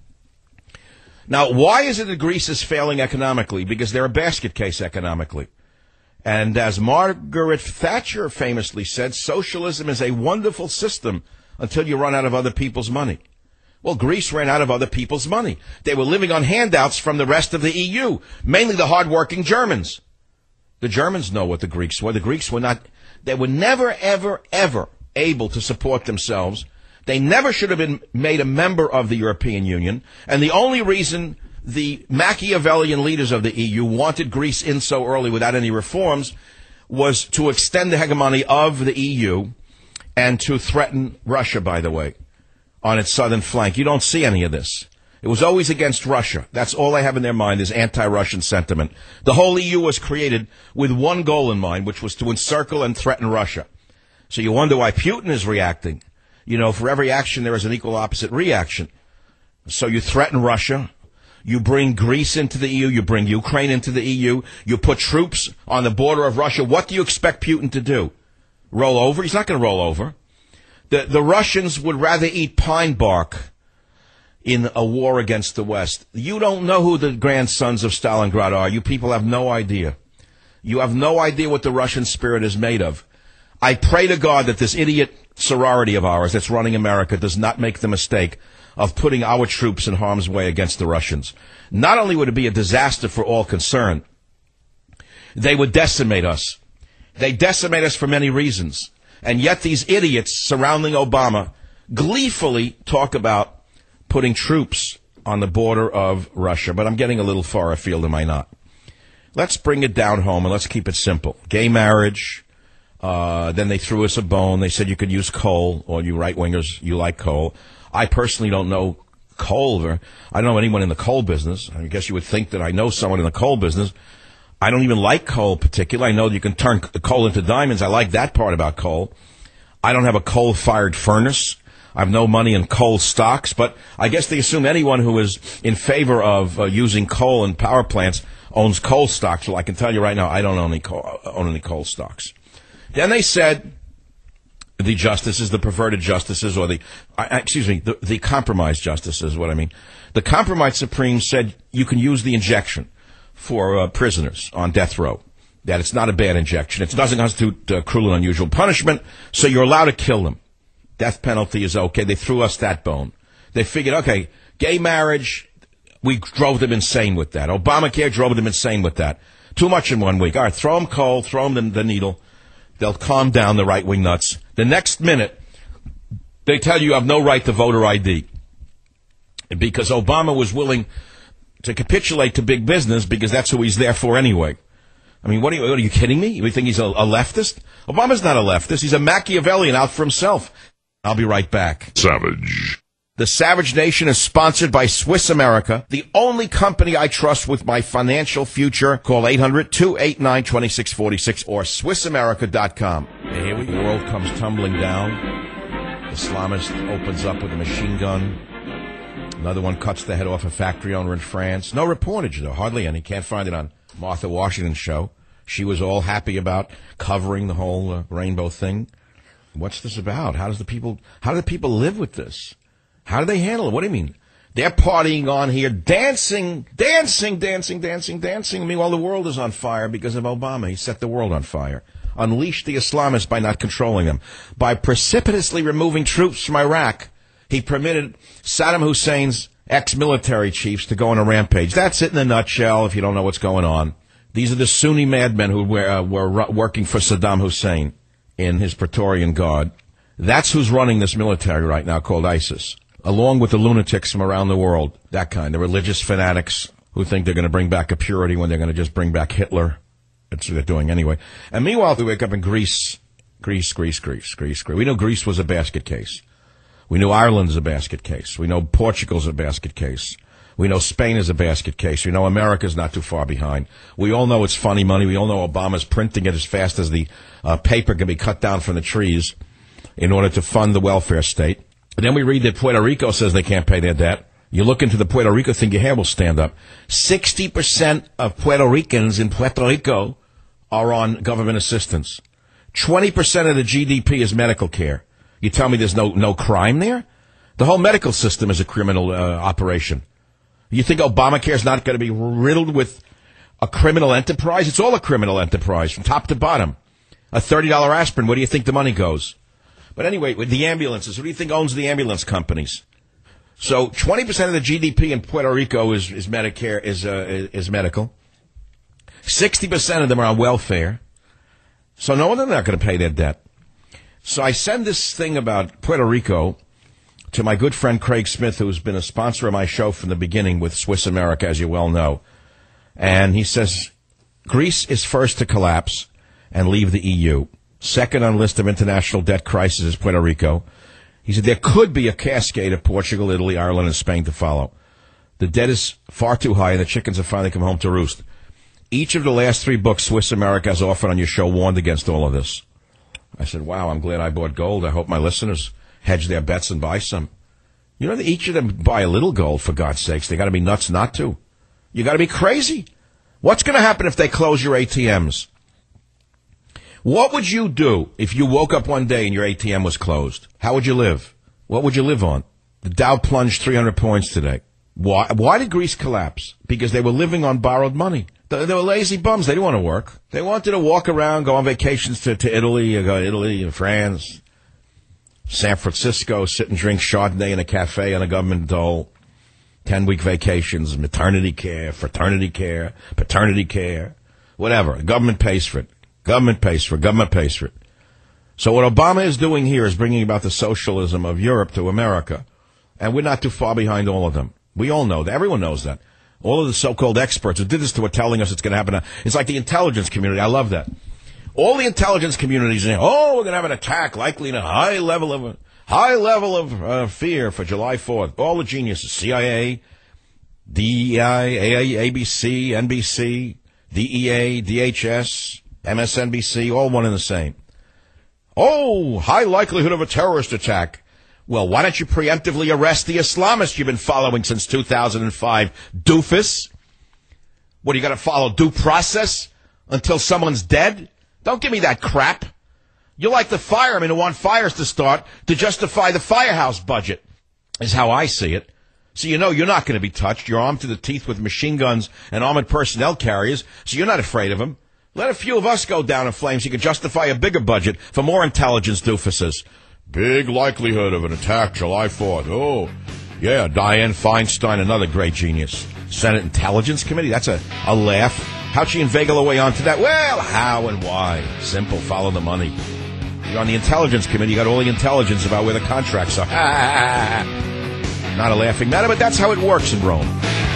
Now, why is it that Greece is failing economically? Because they're a basket case economically. And as Margaret Thatcher famously said, socialism is a wonderful system until you run out of other people's money. Well, Greece ran out of other people's money. They were living on handouts from the rest of the EU, mainly the hardworking Germans. The Germans know what the Greeks were. The Greeks were not, they were never, ever, ever able to support themselves. They never should have been made a member of the European Union. And the only reason the Machiavellian leaders of the EU wanted Greece in so early without any reforms was to extend the hegemony of the EU and to threaten Russia, by the way, on its southern flank. You don't see any of this. It was always against Russia. That's all they have in their mind is anti-Russian sentiment. The whole EU was created with one goal in mind, which was to encircle and threaten Russia. So you wonder why Putin is reacting. You know, for every action, there is an equal opposite reaction. So you threaten Russia. You bring Greece into the EU. You bring Ukraine into the EU. You put troops on the border of Russia. What do you expect Putin to do? Roll over? He's not going to roll over. The Russians would rather eat pine bark in a war against the West. You don't know who the grandsons of Stalingrad are. You people have no idea. You have no idea what the Russian spirit is made of. I pray to God that this idiot sorority of ours that's running America does not make the mistake of putting our troops in harm's way against the Russians. Not only would it be a disaster for all concerned, they would decimate us. They decimate us for many reasons. And yet these idiots surrounding Obama gleefully talk about putting troops on the border of Russia. But I'm getting a little far afield, am I not? Let's bring it down home and let's keep it simple. Gay marriage. Then they threw us a bone. They said you could use coal, or you right-wingers, you like coal. I personally don't know coal. I don't know anyone in the coal business. I guess you would think that I know someone in the coal business. I don't even like coal particularly. I know that you can turn coal into diamonds. I like that part about coal. I don't have a coal-fired furnace. I have no money in coal stocks, but I guess they assume anyone who is in favor of using coal in power plants owns coal stocks. Well, I can tell you right now, I don't own any coal stocks. Then they said the justices, the perverted justices, or the compromised justices, what I mean. The compromised Supreme said you can use the injection for prisoners on death row, that it's not a bad injection. It doesn't constitute cruel and unusual punishment, so you're allowed to kill them. Death penalty is okay. They threw us that bone. They figured, okay, gay marriage, we drove them insane with that. Obamacare drove them insane with that. Too much in 1 week. All right, throw them coal, throw them the needle. They'll calm down, the right-wing nuts. The next minute, they tell you have no right to voter ID because Obama was willing to capitulate to big business because that's who he's there for anyway. I mean, what are you kidding me? You think he's a leftist? Obama's not a leftist. He's a Machiavellian out for himself. I'll be right back. Savage. The Savage Nation is sponsored by Swiss America, the only company I trust with my financial future. Call 800-289-2646 or SwissAmerica.com. And here the world comes tumbling down. Islamist opens up with a machine gun. Another one cuts the head off a factory owner in France. No reportage, though, hardly any. Can't find it on Martha Washington's show. She was all happy about covering the whole rainbow thing. What's this about? How do the people live with this? How do they handle it? What do you mean? They're partying on here, dancing. Meanwhile, the world is on fire because of Obama. He set the world on fire. Unleashed the Islamists by not controlling them. By precipitously removing troops from Iraq, he permitted Saddam Hussein's ex-military chiefs to go on a rampage. That's it in a nutshell, if you don't know what's going on. These are the Sunni madmen who were working for Saddam Hussein in his Praetorian Guard. That's who's running this military right now called ISIS, along with the lunatics from around the world, that kind, the religious fanatics who think they're going to bring back a purity when they're going to just bring back Hitler. That's what they're doing anyway. And meanwhile, we wake up in Greece. We know Greece was a basket case. We know Ireland's a basket case. We know Portugal's a basket case. We know Spain is a basket case. We know America's not too far behind. We all know it's funny money. We all know Obama's printing it as fast as the paper can be cut down from the trees in order to fund the welfare state. And then we read that Puerto Rico says they can't pay their debt. You look into the Puerto Rico thing, your hair will stand up. 60% of Puerto Ricans in Puerto Rico are on government assistance. 20% of the GDP is medical care. You tell me there's no crime there? The whole medical system is a criminal operation. You think Obamacare is not going to be riddled with a criminal enterprise? It's all a criminal enterprise from top to bottom. A $30 aspirin, where do you think the money goes? But anyway, with the ambulances, who do you think owns the ambulance companies? So 20% of the GDP in Puerto Rico is Medicare, is medical. 60% of them are on welfare. So no, they're not going to pay their debt. So I send this thing about Puerto Rico to my good friend Craig Smith, who's been a sponsor of my show from the beginning with Swiss America, as you well know. And he says, Greece is first to collapse and leave the EU. Second on list of international debt crisis is Puerto Rico. He said there could be a cascade of Portugal, Italy, Ireland, and Spain to follow. The debt is far too high, and the chickens have finally come home to roost. Each of the last 3 books Swiss America has offered on your show warned against all of this. I said, wow, I'm glad I bought gold. I hope my listeners hedge their bets and buy some. You know, each of them buy a little gold, for God's sakes. They got to be nuts not to. You got to be crazy. What's going to happen if they close your ATMs? What would you do if you woke up one day and your ATM was closed? How would you live? What would you live on? The Dow plunged 300 points today. Why did Greece collapse? Because they were living on borrowed money. They were lazy bums. They didn't want to work. They wanted to walk around, go on vacations to Italy, go to Italy and France, San Francisco, sit and drink Chardonnay in a cafe on a government dole, 10-week vacations, maternity care, fraternity care, paternity care, whatever. The government pays for it. Government pays for it. Government pays for it. So what Obama is doing here is bringing about the socialism of Europe to America. And we're not too far behind all of them. We all know that. Everyone knows that. All of the so-called experts who did this to are telling us it's going to happen. It's like the intelligence community. I love that. All the intelligence communities saying, we're going to have an attack, likely in a high level of fear for July 4th. All the geniuses, CIA, DEI, ABC, NBC, DEA, DHS, MSNBC, all one and the same. High likelihood of a terrorist attack. Well, why don't you preemptively arrest the Islamists you've been following since 2005, doofus? What, you got to follow due process until someone's dead? Don't give me that crap. You're like the firemen who want fires to start to justify the firehouse budget, is how I see it. So you know you're not going to be touched. You're armed to the teeth with machine guns and armored personnel carriers, so you're not afraid of them. Let a few of us go down in flames. You can justify a bigger budget for more intelligence doofuses. Big likelihood of an attack July 4th. Oh, yeah, Dianne Feinstein, another great genius. Senate Intelligence Committee, that's a laugh. How'd she inveigle her way onto that? Well, how and why? Simple, follow the money. You're on the Intelligence Committee, you got all the intelligence about where the contracts are. Not a laughing matter, but that's how it works in Rome.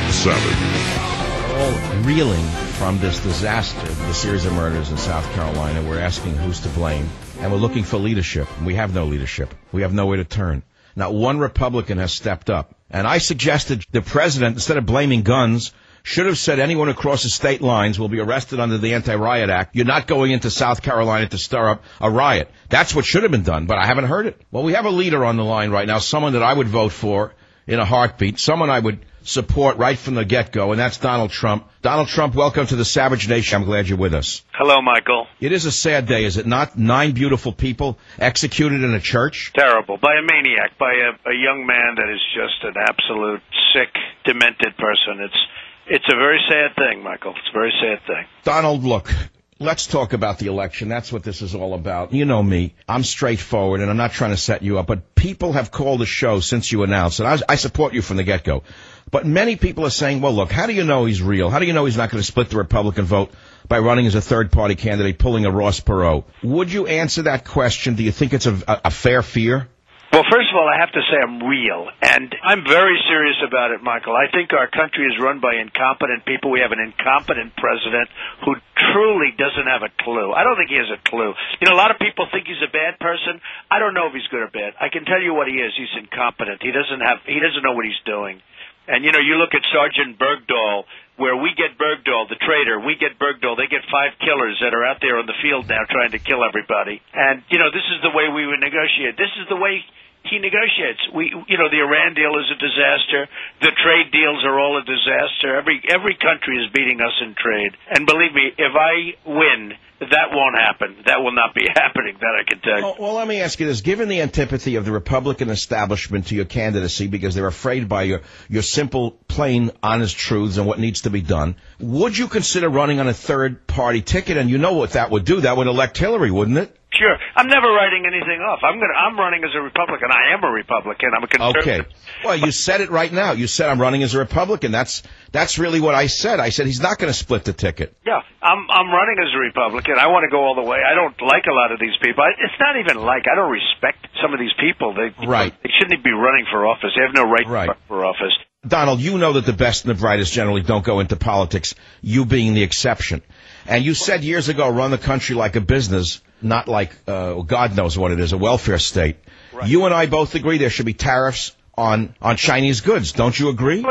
Savage. All reeling from this disaster, the series of murders in South Carolina. We're asking who's to blame. And we're looking for leadership. We have no leadership. We have nowhere to turn. Not one Republican has stepped up. And I suggested the president, instead of blaming guns, should have said anyone who crosses state lines will be arrested under the Anti-Riot Act. You're not going into South Carolina to stir up a riot. That's what should have been done, but I haven't heard it. Well, we have a leader on the line right now, someone that I would vote for in a heartbeat, someone I would support right from the get-go, and that's Donald Trump. Donald Trump, welcome to the Savage Nation. I'm glad you're with us. Hello, Michael. It is a sad day, is it not? 9 beautiful people executed in a church? Terrible. By a maniac, by a young man that is just an absolute sick, demented person. It's a very sad thing, Michael. It's a very sad thing. Donald, look, let's talk about the election. That's what this is all about. You know me. I'm straightforward, and I'm not trying to set you up, but people have called the show since you announced it. I support you from the get-go. But many people are saying, well, look, how do you know he's real? How do you know he's not going to split the Republican vote by running as a third-party candidate, pulling a Ross Perot? Would you answer that question? Do you think it's a fair fear? Well, first of all, I have to say I'm real, and I'm very serious about it, Michael. I think our country is run by incompetent people. We have an incompetent president who truly doesn't have a clue. I don't think he has a clue. You know, a lot of people think he's a bad person. I don't know if he's good or bad. I can tell you what he is. He's incompetent. He doesn't know what he's doing. And, you know, you look at Sergeant Bergdahl, where we get Bergdahl, the traitor, we get Bergdahl, they get 5 killers that are out there on the field now trying to kill everybody. And, you know, this is the way we would negotiate. This is the way he negotiates. The Iran deal is a disaster. The trade deals are all a disaster. Every country is beating us in trade. And believe me, if I win, that won't happen. That will not be happening, that I can tell you. Well, let me ask you this. Given the antipathy of the Republican establishment to your candidacy because they're afraid by your simple, plain, honest truths and what needs to be done, would you consider running on a third-party ticket? And you know what that would do. That would elect Hillary, wouldn't it? Sure. I'm never writing anything off. I'm running as a Republican. I am a Republican. I'm a conservative. Okay. Well, you said it right now. You said I'm running as a Republican. That's really what I said. I said he's not going to split the ticket. Yeah. I'm running as a Republican. I want to go all the way. I don't like a lot of these people. It's not even like I don't respect some of these people. They shouldn't be running for office. They have no right to run for office. Donald, you know that the best and the brightest generally don't go into politics, you being the exception. And you said years ago, run the country like a business, not like, God knows what it is, a welfare state. Right. You and I both agree there should be tariffs on Chinese goods. Don't you agree?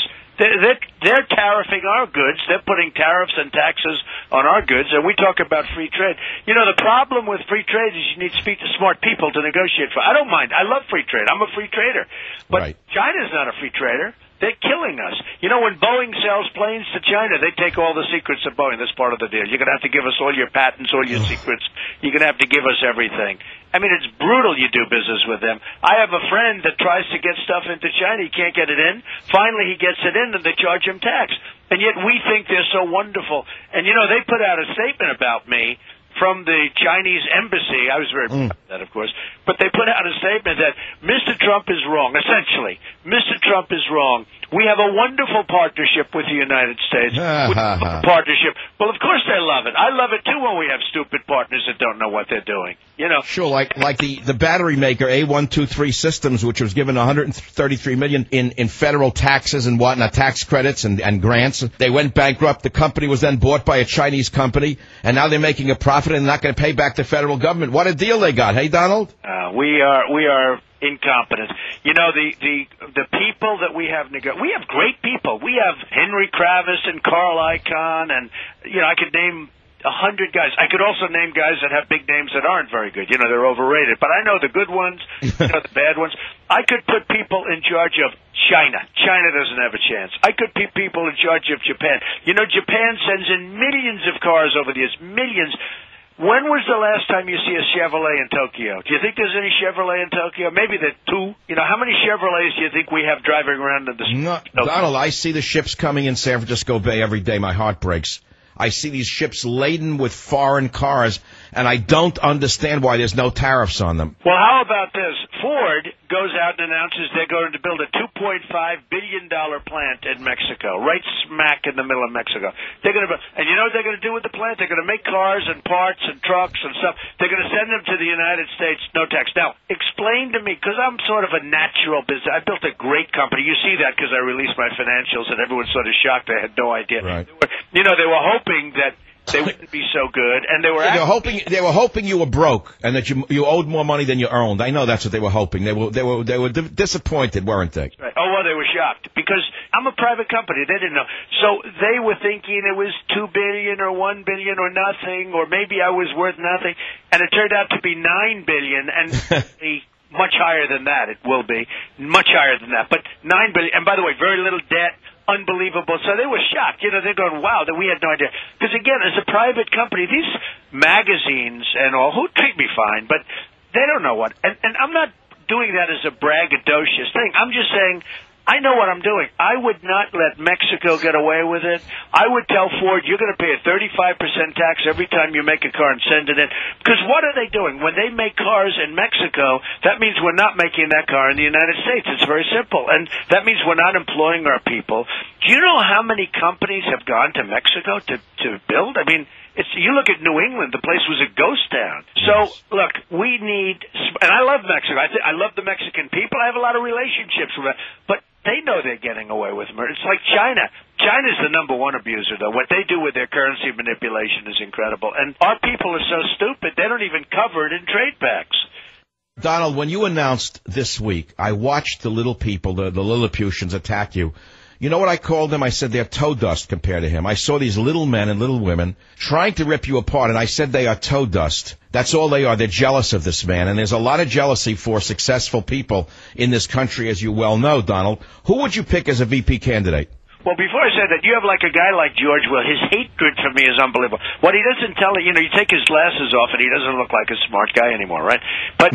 They're tariffing our goods. They're putting tariffs and taxes on our goods, and we talk about free trade. You know, the problem with free trade is you need to speak to smart people to negotiate for. I don't mind. I love free trade. I'm a free trader. But China's not a free trader. They're killing us. You know, when Boeing sells planes to China, they take all the secrets of Boeing. That's part of the deal. You're going to have to give us all your patents, all your secrets. You're going to have to give us everything. I mean, it's brutal you do business with them. I have a friend that tries to get stuff into China. He can't get it in. Finally, he gets it in, and they charge him tax. And yet we think they're so wonderful. And, you know, they put out a statement about me from the Chinese embassy. I was very proud of that, of course. But they put out a statement that Mr. Trump is wrong. Essentially, Mr. Trump is wrong. We have a wonderful partnership with the United States. Partnership. Well, of course they love it. I love it, too, when we have stupid partners that don't know what they're doing. You know. Sure, like the battery maker A123 Systems, which was given $133 million in federal taxes and whatnot, tax credits and grants. They went bankrupt. The company was then bought by a Chinese company, and now they're making a profit and not going to pay back the federal government. What a deal they got, hey, Donald? We are incompetent. You know, the people that we have we have great people. We have Henry Kravis and Carl Icahn, and you know, I could name 100 guys. I could also name guys that have big names that aren't very good. You know, they're overrated. But I know the good ones, you know, the bad ones. I could put people in charge of China. China doesn't have a chance. I could put people in charge of Japan. You know, Japan sends in millions of cars over the years, millions. When was the last time you see a Chevrolet in Tokyo? Do you think there's any Chevrolet in Tokyo? Maybe there are two. You know, how many Chevrolets do you think we have driving around in the street? No, Donald, I see the ships coming in San Francisco Bay every day. My heart breaks. I see these ships laden with foreign cars, and I don't understand why there's no tariffs on them. Well, how about this? Ford goes out and announces they're going to build a $2.5 billion plant in Mexico, right smack in the middle of Mexico. They're going to, and you know what they're going to do with the plant? They're going to make cars and parts and trucks and stuff. They're going to send them to the United States, no tax. Now, explain to me, because I'm sort of a natural business. I built a great company. You see that because I released my financials, and everyone's sort of shocked. They had no idea. Right. You know, they were hoping that they wouldn't be so good, and they were hoping you were broke and that you owed more money than you earned. I know that's what they were hoping. They were disappointed, weren't they? Right. Oh well, they were shocked because I'm a private company. They didn't know, so they were thinking it was $2 billion or $1 billion or nothing, or maybe I was worth nothing, and it turned out to be $9 billion and. Much higher than that. It will be much higher than that. But $9 billion, and by the way, very little debt, unbelievable. So they were shocked. You know, they're going, "Wow, that we had no idea." Because again, as a private company, these magazines and all who treat me fine, but they don't know what. And I'm not doing that as a braggadocious thing. I'm just saying. I know what I'm doing. I would not let Mexico get away with it. I would tell Ford, you're going to pay a 35% tax every time you make a car and send it in. Because what are they doing? When they make cars in Mexico, that means we're not making that car in the United States. It's very simple. And that means we're not employing our people. Do you know how many companies have gone to Mexico to build? I mean, you look at New England, the place was a ghost town. So, look, we need, and I love Mexico. I love the Mexican people. I have a lot of relationships with them. But they know they're getting away with murder. It's like China. China's the number one abuser, though. What they do with their currency manipulation is incredible. And our people are so stupid, they don't even cover it in trade pacts. Donald, when you announced this week, I watched the little people, the Lilliputians, attack you. You know what I called them? I said they're toe dust compared to him. I saw these little men and little women trying to rip you apart, and I said they are toe dust. That's all they are. They're jealous of this man, and there's a lot of jealousy for successful people in this country, as you well know, Donald. Who would you pick as a VP candidate? Well, before I said that, you have like a guy like George Will. His hatred for me is unbelievable. What he doesn't tell you, you take his glasses off and he doesn't look like a smart guy anymore, right? But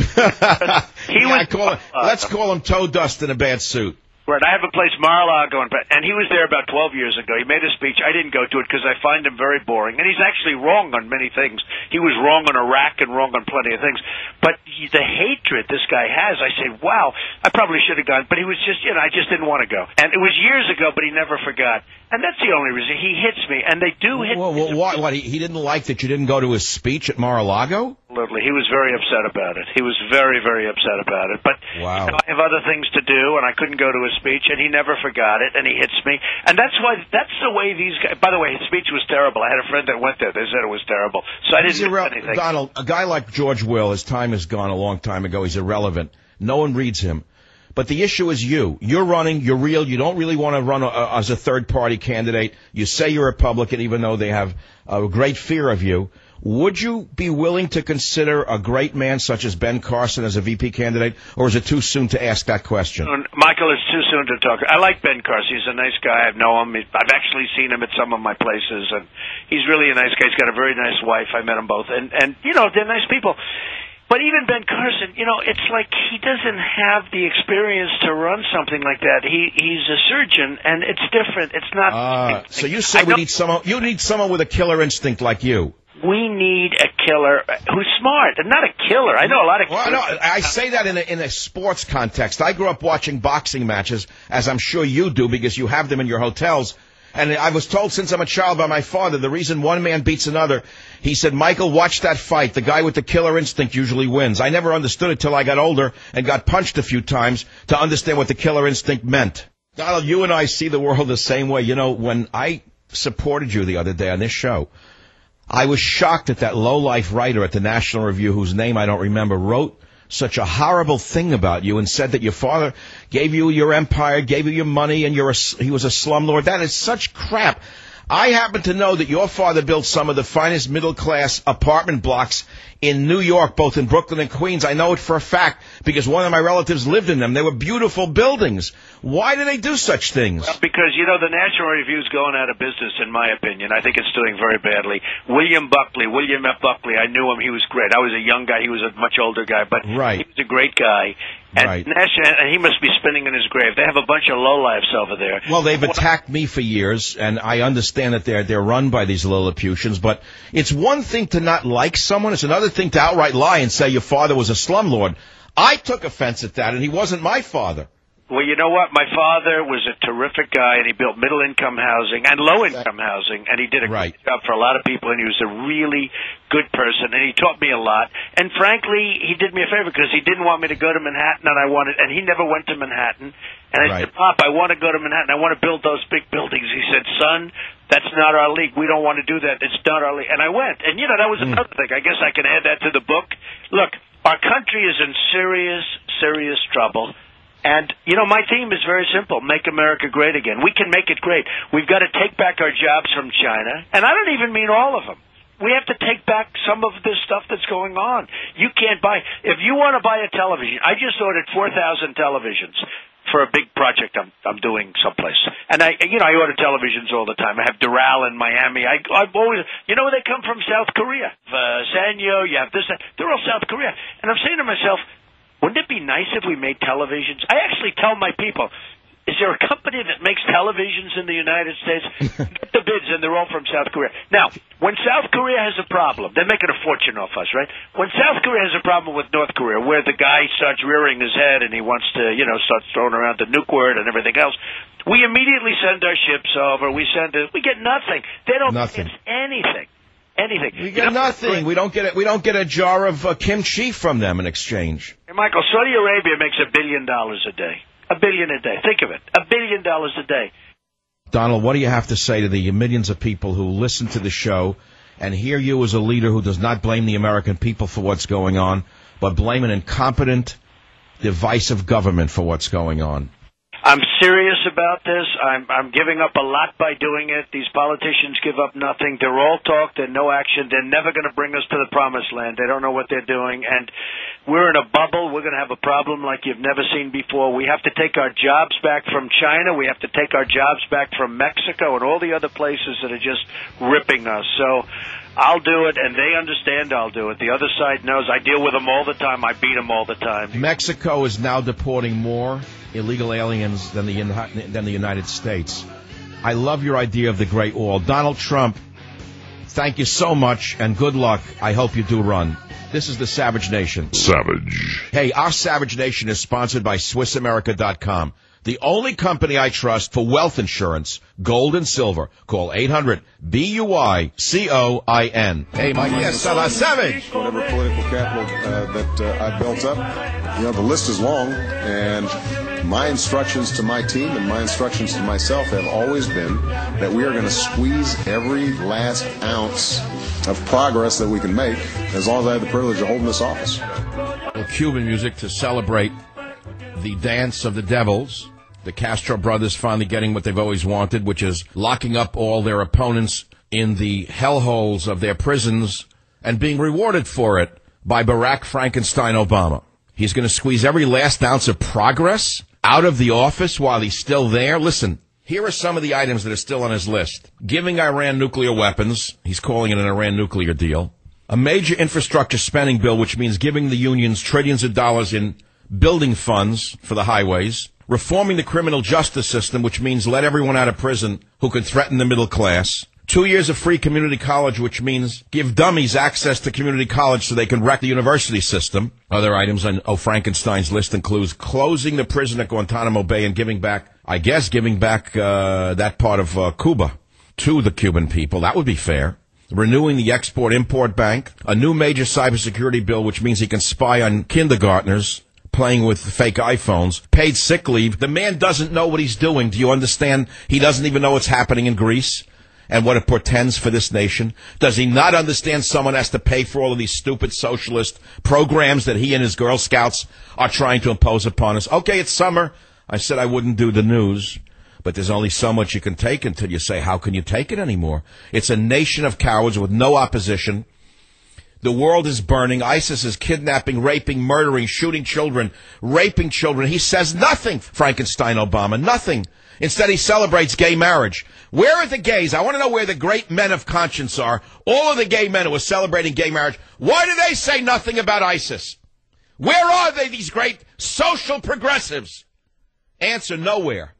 let's call him toe dust in a bad suit. Right. I have a place, Mar-a-Lago, and he was there about 12 years ago. He made a speech. I didn't go to it because I find him very boring. And he's actually wrong on many things. He was wrong on Iraq and wrong on plenty of things. But the hatred this guy has, I say, wow, I probably should have gone. But he was just, I just didn't want to go. And it was years ago, but he never forgot. And that's the only reason. He hits me, and they do hit me. What? He didn't like that you didn't go to his speech at Mar-a-Lago? Absolutely. He was very upset about it. He was very, very upset about it. But wow. I have other things to do, and I couldn't go to his speech, and he never forgot it, and he hits me. And that's the way these guys... By the way, his speech was terrible. I had a friend that went there. They said it was terrible. So I didn't do anything. Donald, a guy like George Will, his time is gone a long time ago. He's irrelevant. No one reads him. But the issue is you. You're running. You're real. You don't really want to run as a third-party candidate. You say you're a Republican, even though they have a great fear of you. Would you be willing to consider a great man such as Ben Carson as a VP candidate, or is it too soon to ask that question? Michael, it's too soon to talk. I like Ben Carson. He's a nice guy. I know him. I've actually seen him at some of my places, and he's really a nice guy. He's got a very nice wife. I met them both, and they're nice people. But even Ben Carson, it's like he doesn't have the experience to run something like that. He's a surgeon, and it's different. It's not. So you say you need someone with a killer instinct like you. We need a killer who's smart and not a killer. I know a lot of killers. Well, no, I say that in a sports context. I grew up watching boxing matches, as I'm sure you do, because you have them in your hotels. And I was told since I'm a child by my father, the reason one man beats another, he said, Michael, watch that fight. The guy with the killer instinct usually wins. I never understood it till I got older and got punched a few times to understand what the killer instinct meant. Donald, you and I see the world the same way. You know, when I supported you the other day on this show, I was shocked that that low-life writer at the National Review, whose name I don't remember, wrote such a horrible thing about you and said that your father gave you your empire, gave you your money, and he was a slumlord. That is such crap. I happen to know that your father built some of the finest middle-class apartment blocks in New York, both in Brooklyn and Queens. I know it for a fact because one of my relatives lived in them. They were beautiful buildings. Why do they do such things? Well, because, you know, the National Review's going out of business, in my opinion. I think it's doing very badly. William F. Buckley, I knew him. He was great. I was a young guy. He was a much older guy, but right. He was a great guy. And right. And he must be spinning in his grave. They have a bunch of lowlifes over there. Well, they've attacked me for years, and I understand that they're run by these Lilliputians, but it's one thing to not like someone. It's another thing to outright lie and say your father was a slumlord. I took offense at that, and he wasn't my father. Well, you know what? My father was a terrific guy, and he built middle-income housing and low-income housing, and he did a great job for a lot of people, and he was a really good person, and he taught me a lot. And frankly, he did me a favor because he didn't want me to go to Manhattan, and he never went to Manhattan. And I said, Pop, I want to go to Manhattan. I want to build those big buildings. He said, son, that's not our league. We don't want to do that. It's not our league. And I went. And, you know, that was another thing. I guess I can add that to the book. Look, our country is in serious, serious trouble. And, you know, my theme is very simple. Make America great again. We can make it great. We've got to take back our jobs from China. And I don't even mean all of them. We have to take back some of this stuff that's going on. You can't buy. If you want to buy a television, I just ordered 4,000 televisions for a big project I'm doing someplace. And I order televisions all the time. I have Doral in Miami. I've always, you know, they come from South Korea. Sanyo, you have this, they're all South Korea. And I'm saying to myself, wouldn't it be nice if we made televisions? I actually tell my people, is there a company that makes televisions in the United States? Get the bids, and they're all from South Korea. Now, when South Korea has a problem, they're making a fortune off us, right? When South Korea has a problem with North Korea, where the guy starts rearing his head and he wants to, you know, start throwing around the nuke word and everything else, we immediately send our ships over. We get nothing. They don't get anything. We get nothing. We don't get a jar of kimchi from them in exchange. Hey, Michael, Saudi Arabia makes $1 billion a day. $1 billion a day. Think of it. $1 billion a day. Donald, what do you have to say to the millions of people who listen to the show and hear you as a leader who does not blame the American people for what's going on, but blame an incompetent, divisive government for what's going on? I'm serious about this. I'm giving up a lot by doing it. These politicians give up nothing. They're all talk. They're no action. They're never going to bring us to the promised land. They don't know what they're doing. And we're in a bubble. We're going to have a problem like you've never seen before. We have to take our jobs back from China. We have to take our jobs back from Mexico and all the other places that are just ripping us. So I'll do it, and they understand I'll do it. The other side knows. I deal with them all the time. I beat them all the time. Mexico is now deporting more illegal aliens than the United States. I love your idea of the Great Wall. Donald Trump, thank you so much, and good luck. I hope you do run. This is the Savage Nation. Savage. Hey, our Savage Nation is sponsored by SwissAmerica.com. The only company I trust for wealth insurance, gold and silver. Call 800-BUICOIN. Hey, Mike, yes, Savage. Whatever political capital that I've built up, you know, the list is long, and my instructions to my team and my instructions to myself have always been that we are going to squeeze every last ounce of progress that we can make as long as I have the privilege of holding this office. Cuban music to celebrate the dance of the devils. The Castro brothers finally getting what they've always wanted, which is locking up all their opponents in the hellholes of their prisons and being rewarded for it by Barack Frankenstein Obama. He's going to squeeze every last ounce of progress out of the office while he's still there. Listen, here are some of the items that are still on his list. Giving Iran nuclear weapons. He's calling it an Iran nuclear deal. A major infrastructure spending bill, which means giving the unions trillions of dollars in building funds for the highways. Reforming the criminal justice system, which means let everyone out of prison who could threaten the middle class. 2 years of free community college, which means give dummies access to community college so they can wreck the university system. Other items on Frankenstein's list includes closing the prison at Guantanamo Bay and giving back that part of Cuba to the Cuban people. That would be fair. Renewing the Export-Import Bank. A new major cybersecurity bill, which means he can spy on kindergartners playing with fake iPhones. Paid sick leave. The man doesn't know what he's doing. Do you understand? He doesn't even know what's happening in Greece and what it portends for this nation. Does he not understand someone has to pay for all of these stupid socialist programs that he and his Girl Scouts are trying to impose upon us? Okay, it's summer. I said I wouldn't do the news, but there's only so much you can take until you say, how can you take it anymore? It's a nation of cowards with no opposition. The world is burning. ISIS is kidnapping, raping, murdering, shooting children, raping children. He says nothing, Frankenstein Obama, nothing. Instead, he celebrates gay marriage. Where are the gays? I want to know where the great men of conscience are. All of the gay men who are celebrating gay marriage. Why do they say nothing about ISIS? Where are they, these great social progressives? Answer, nowhere.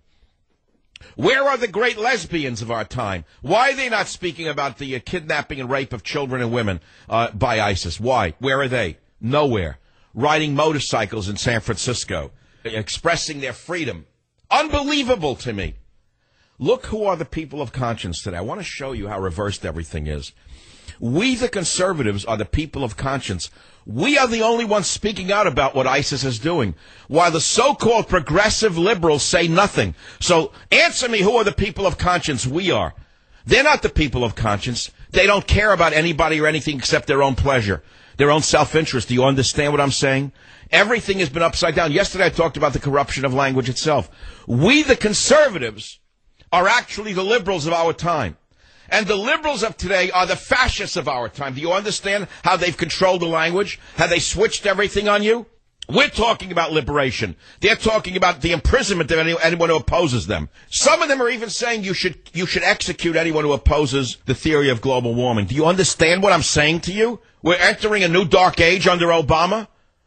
Where are the great lesbians of our time? Why are they not speaking about the kidnapping and rape of children and women by ISIS? Why? Where are they? Nowhere. Riding motorcycles in San Francisco, expressing their freedom. Unbelievable to me. Look who are the people of conscience today. I want to show you how reversed everything is. We, the conservatives, are the people of conscience. We are the only ones speaking out about what ISIS is doing, while the so-called progressive liberals say nothing. So answer me, who are the people of conscience? We are. They're not the people of conscience. They don't care about anybody or anything except their own pleasure, their own self-interest. Do you understand what I'm saying? Everything has been upside down. Yesterday I talked about the corruption of language itself. We, the conservatives, are actually the liberals of our time. And the liberals of today are the fascists of our time. Do you understand how they've controlled the language? How they switched everything on you? We're talking about liberation. They're talking about the imprisonment of anyone who opposes them. Some of them are even saying you should execute anyone who opposes the theory of global warming. Do you understand what I'm saying to you? We're entering a new dark age under Obama.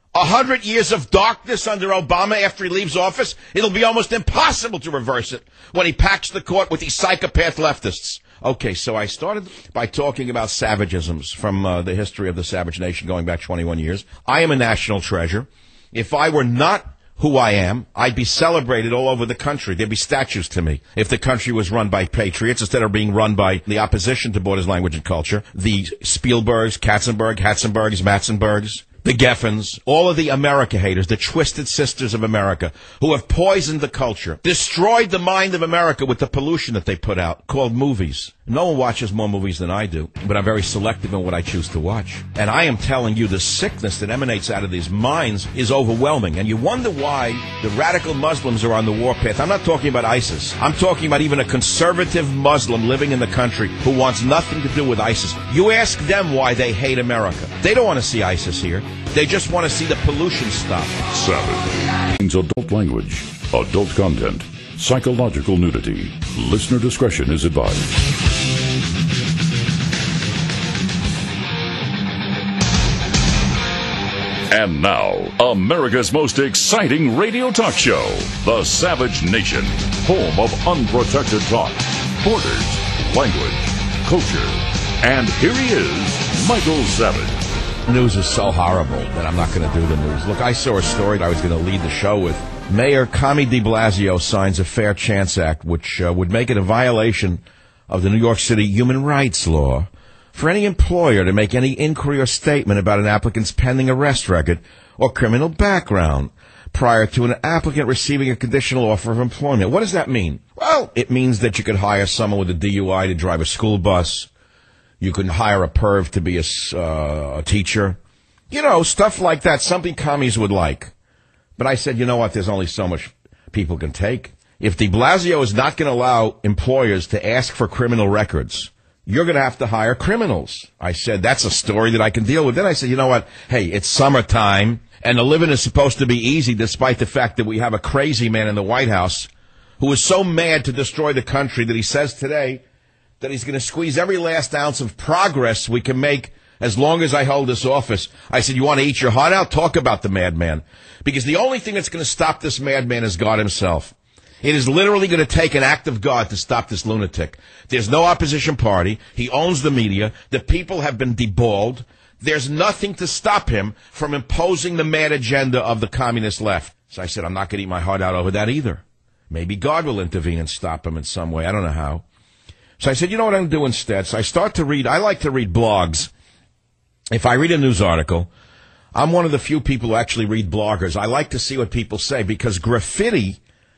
100 years of darkness under Obama after he leaves office. It'll be almost impossible to reverse it when he packs the court with these psychopath leftists. Okay, so I started by talking about savagisms from the history of the savage nation going back 21 years. I am a national treasure. If I were not who I am, I'd be celebrated all over the country. There'd be statues to me if the country was run by patriots instead of being run by the opposition to Borders, Language, and Culture, the Spielbergs, Katzenbergs, Matzenbergs, the Geffens, all of the America haters, the twisted sisters of America, who have poisoned the culture, destroyed the mind of America with the pollution that they put out, called movies. No one watches more movies than I do, but I'm very selective in what I choose to watch. And I am telling you, the sickness that emanates out of these minds is overwhelming. And you wonder why the radical Muslims are on the warpath. I'm not talking about ISIS. I'm talking about even a conservative Muslim living in the country who wants nothing to do with ISIS. You ask them why they hate America. They don't want to see ISIS here. They just want to see the pollution stop. Savage means adult language, adult content, psychological nudity. Listener discretion is advised. And now, America's most exciting radio talk show, The Savage Nation, home of unprotected talk, borders, language, culture. And here he is, Michael Savage. News is so horrible that I'm not going to do the news. Look, I saw a story that I was going to lead the show with. Mayor Kami de Blasio signs a Fair Chance Act, which would make it a violation of the New York City human rights law for any employer to make any inquiry or statement about an applicant's pending arrest record or criminal background prior to an applicant receiving a conditional offer of employment. What does that mean? Well, it means that you could hire someone with a DUI to drive a school bus. You can hire a perv to be a teacher. You know, stuff like that, something commies would like. But I said, you know what, there's only so much people can take. If de Blasio is not going to allow employers to ask for criminal records, you're going to have to hire criminals. I said, that's a story that I can deal with. Then I said, you know what, hey, it's summertime, and the living is supposed to be easy despite the fact that we have a crazy man in the White House who is so mad to destroy the country that he says today that he's going to squeeze every last ounce of progress we can make as long as I hold this office. I said, you want to eat your heart out? Talk about the madman. Because the only thing that's going to stop this madman is God himself. It is literally going to take an act of God to stop this lunatic. There's no opposition party. He owns the media. The people have been deballed. There's nothing to stop him from imposing the mad agenda of the communist left. So I said, I'm not going to eat my heart out over that either. Maybe God will intervene and stop him in some way. I don't know how. So I said, you know what I'm going to do instead? So I start to read. I like to read blogs. If I read a news article, I'm one of the few people who actually read bloggers. I like to see what people say because graffiti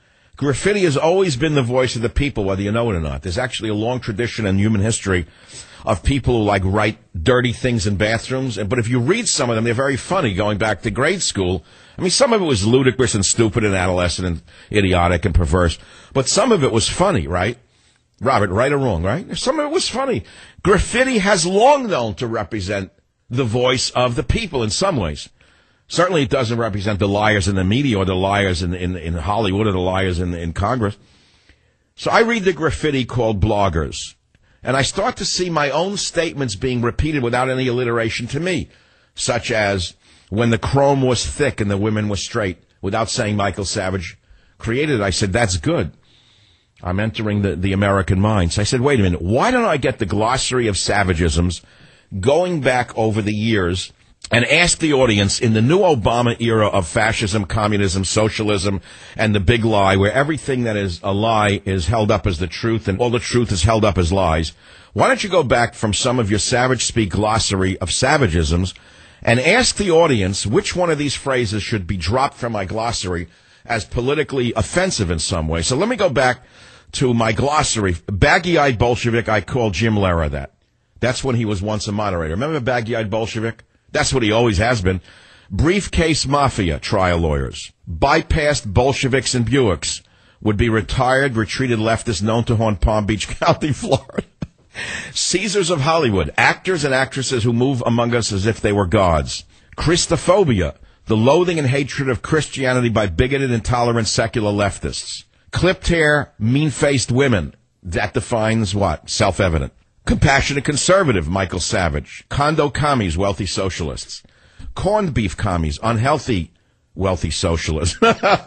has always been the voice of the people, whether you know it or not. There's actually a long tradition in human history of people who, like, write dirty things in bathrooms. But if you read some of them, they're very funny, going back to grade school. I mean, some of it was ludicrous and stupid and adolescent and idiotic and perverse. But some of it was funny, right? Robert, right or wrong, right? Some of it was funny. Graffiti has long known to represent the voice of the people in some ways. Certainly it doesn't represent the liars in the media or the liars in Hollywood or the liars in Congress. So I read the graffiti called bloggers, and I start to see my own statements being repeated without any alliteration to me, such as when the chrome was thick and the women were straight, without saying Michael Savage created it. I said, that's good. I'm entering the American mind. So I said, wait a minute, why don't I get the glossary of Savagisms going back over the years and ask the audience in the new Obama era of fascism, communism, socialism, and the big lie, where everything that is a lie is held up as the truth and all the truth is held up as lies. Why don't you go back from some of your Savage Speak glossary of Savagisms and ask the audience which one of these phrases should be dropped from my glossary as politically offensive in some way. So let me go back to my glossary. Baggy-eyed Bolshevik, I call Jim Lehrer that. That's when he was once a moderator. Remember Baggy-eyed Bolshevik? That's what he always has been. Briefcase Mafia, trial lawyers. Bypassed Bolsheviks and Buicks would be retired, retreated leftists known to haunt Palm Beach County, Florida. Caesars of Hollywood, actors and actresses who move among us as if they were gods. Christophobia, the loathing and hatred of Christianity by bigoted, intolerant, secular leftists. Clipped hair, mean-faced women. That defines what? Self-evident. Compassionate conservative, Michael Savage. Condo commies, wealthy socialists. Corned beef commies, unhealthy, wealthy socialists.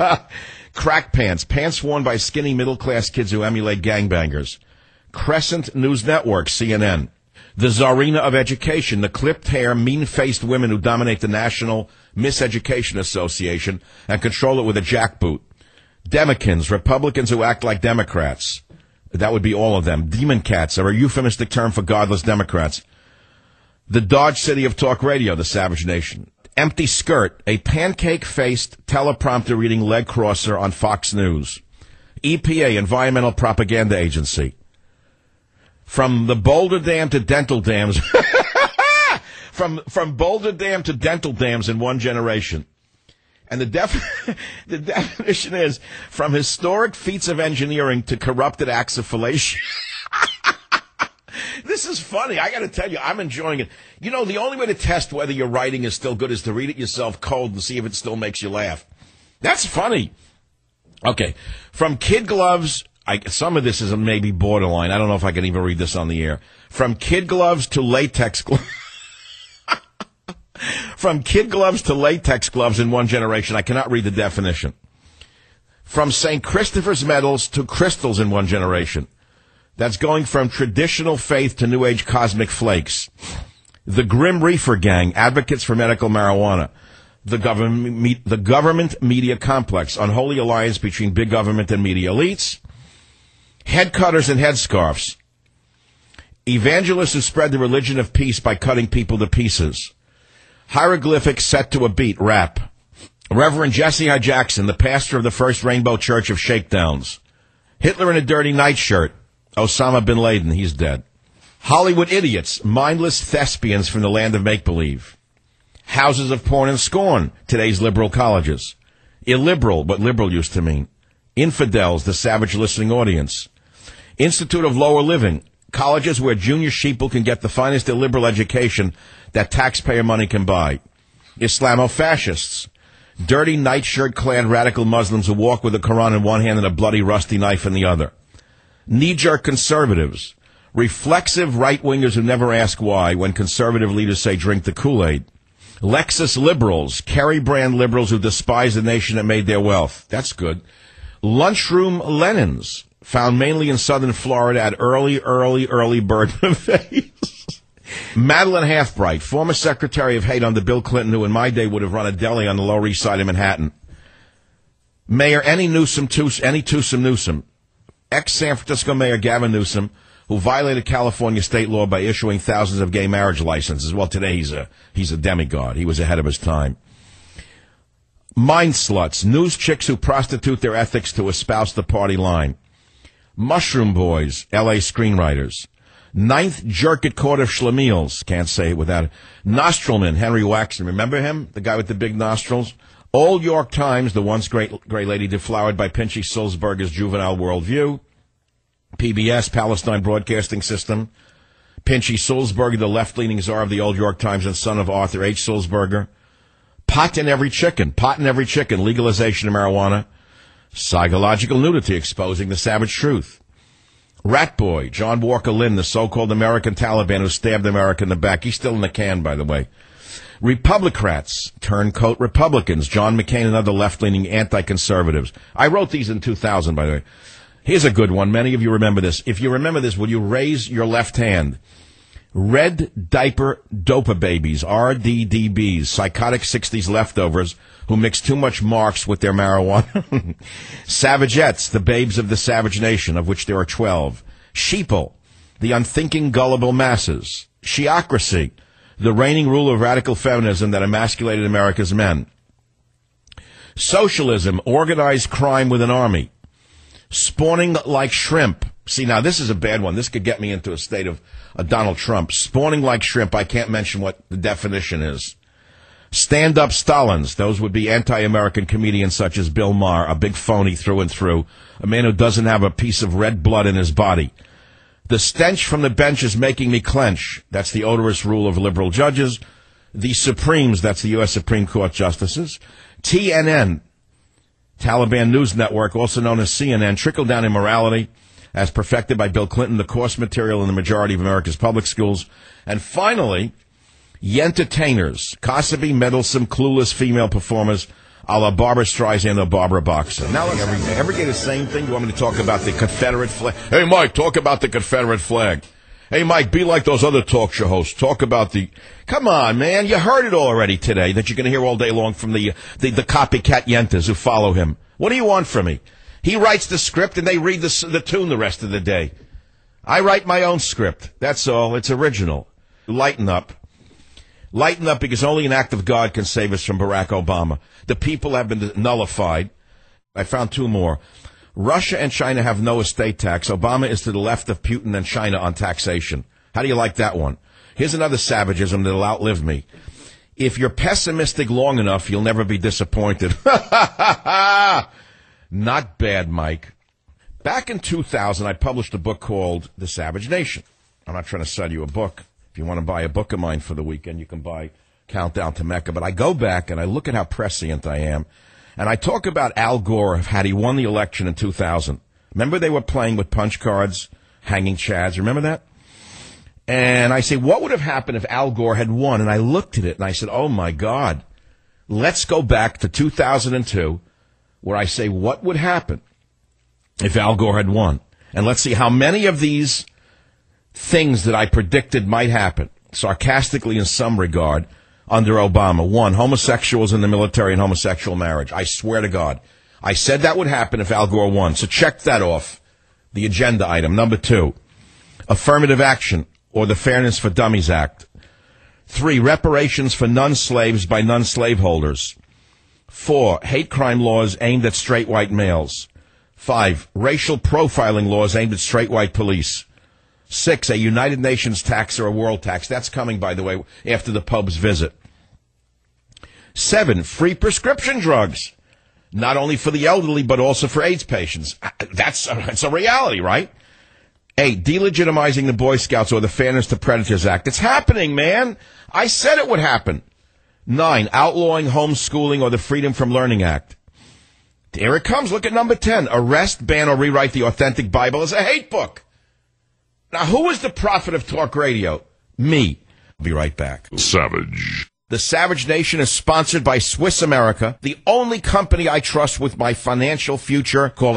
Crack pants, pants worn by skinny middle-class kids who emulate gangbangers. Crescent News Network, CNN. The Tsarina of Education, the clipped hair, mean-faced women who dominate the National Miseducation Association and control it with a jackboot. Demokins, Republicans who act like Democrats. That would be all of them. Demon cats are a euphemistic term for godless Democrats. The Dodge City of Talk Radio, the Savage Nation. Empty skirt, a pancake-faced teleprompter-reading leg crosser on Fox News. EPA, Environmental Propaganda Agency. From the Boulder Dam to dental dams. from Boulder Dam to dental dams in one generation. And the definition is from historic feats of engineering to corrupted acts of fellatio. This is funny. I got to tell you, I'm enjoying it. You know, the only way to test whether your writing is still good is to read it yourself cold and see if it still makes you laugh. That's funny. Okay. From kid gloves, some of this is maybe borderline. I don't know if I can even read this on the air. From kid gloves to latex gloves. From kid gloves to latex gloves in one generation. I cannot read the definition. From St. Christopher's medals to crystals in one generation. That's going from traditional faith to New Age cosmic flakes. The Grim Reefer Gang, advocates for medical marijuana. The government media complex, unholy alliance between big government and media elites. Head cutters and headscarves. Evangelists who spread the religion of peace by cutting people to pieces. Hieroglyphics set to a beat, rap. Reverend Jesse I. Jackson, the pastor of the First Rainbow Church of Shakedowns. Hitler in a dirty nightshirt. Osama bin Laden, he's dead. Hollywood idiots, mindless thespians from the land of make-believe. Houses of porn and scorn, today's liberal colleges. Illiberal, what liberal used to mean. Infidels, the savage listening audience. Institute of Lower Living, colleges where junior sheeple can get the finest illiberal education that taxpayer money can buy. Islamofascists, dirty nightshirt-clad radical Muslims who walk with the Quran in one hand and a bloody rusty knife in the other. Knee-jerk conservatives, reflexive right-wingers who never ask why when conservative leaders say drink the Kool-Aid. Lexus liberals, Kerry brand liberals who despise the nation that made their wealth. That's good. Lunchroom Lenins, found mainly in southern Florida at early bird buffets. Madeline Halfbright, former Secretary of Hate under Bill Clinton, who in my day would have run a deli on the Lower East Side of Manhattan. Mayor Newsom, ex-San Francisco Mayor Gavin Newsom, who violated California state law by issuing thousands of gay marriage licenses. Well, today he's a demigod. He was ahead of his time. Mind sluts, news chicks who prostitute their ethics to espouse the party line. Mushroom Boys, L.A. screenwriters. Ninth Jerk at Court of Schlemiels, can't say it without it. Nostrilman, Henry Waxman, remember him? The guy with the big nostrils? Old York Times, the once great lady deflowered by Pinchy Sulzberger's juvenile worldview. PBS, Palestine Broadcasting System. Pinchy Sulzberger, the left-leaning czar of the Old York Times and son of Arthur H. Sulzberger. Pot in every chicken, legalization of marijuana. Psychological nudity, exposing the savage truth. Rat Boy, John Walker Lynn, the so-called American Taliban who stabbed America in the back. He's still in the can, by the way. Republicrats, turncoat Republicans, John McCain and other left-leaning anti-conservatives. I wrote these in 2000, by the way. Here's a good one. Many of you remember this. If you remember this, will you raise your left hand? Red Diaper Dopa Babies, RDDBs, psychotic 60s leftovers who mix too much Marx with their marijuana. Savagettes, the babes of the savage nation, of which there are 12. Sheeple, the unthinking gullible masses. Shiocracy, the reigning rule of radical feminism that emasculated America's men. Socialism, organized crime with an army. Spawning like shrimp. See, now this is a bad one. This could get me into a state of Donald Trump. Spawning like shrimp. I can't mention what the definition is. Stand-up Stalins. Those would be anti-American comedians such as Bill Maher, a big phony through and through, a man who doesn't have a piece of red blood in his body. The stench from the bench is making me clench. That's the odorous rule of liberal judges. The Supremes. That's the U.S. Supreme Court justices. TNN. Taliban News Network, also known as CNN, trickle-down immorality, as perfected by Bill Clinton, the course material in the majority of America's public schools. And finally, Yentertainers, gossipy, meddlesome, clueless female performers, a la Barbara Streisand or Barbara Boxer. Now, every day the same thing. You want me to talk about the Confederate flag? Hey, Mike, talk about the Confederate flag. Hey, Mike, be like those other talk show hosts. Talk about the... Come on, man. You heard it already today that you're going to hear all day long from the copycat Yentas who follow him. What do you want from me? He writes the script and they read the tune the rest of the day. I write my own script. That's all. It's original. Lighten up. Lighten up, because only an act of God can save us from Barack Obama. The people have been nullified. I found two more. Russia and China have no estate tax. Obama is to the left of Putin and China on taxation. How do you like that one? Here's another savagism that'll outlive me. If you're pessimistic long enough, you'll never be disappointed. Not bad, Mike. Back in 2000, I published a book called The Savage Nation. I'm not trying to sell you a book. If you want to buy a book of mine for the weekend, you can buy Countdown to Mecca. But I go back and I look at how prescient I am. And I talk about Al Gore had he won the election in 2000. Remember they were playing with punch cards, hanging chads. Remember that? And I say, what would have happened if Al Gore had won? And I looked at it and I said, oh, my God. Let's go back to 2002 where I say, what would happen if Al Gore had won? And let's see how many of these things that I predicted might happen, sarcastically in some regard, under Obama. One, homosexuals in the military and homosexual marriage. I swear to God. I said that would happen if Al Gore won. So check that off. The agenda item. Number two, affirmative action or the Fairness for Dummies Act. 3, reparations for non-slaves by non-slaveholders. 4, hate crime laws aimed at straight white males. 5, racial profiling laws aimed at straight white police. 6, a United Nations tax or a world tax. That's coming, by the way, after the Pope's visit. 7, free prescription drugs. Not only for the elderly, but also for AIDS patients. That's a reality, right? 8, delegitimizing the Boy Scouts or the Fairness to Predators Act. It's happening, man. I said it would happen. 9, outlawing homeschooling or the Freedom from Learning Act. Here it comes. Look at number 10. Arrest, ban, or rewrite the authentic Bible as a hate book. Now, who is the prophet of talk radio? Me. I'll be right back. Savage. The Savage Nation is sponsored by Swiss America, the only company I trust with my financial future. Call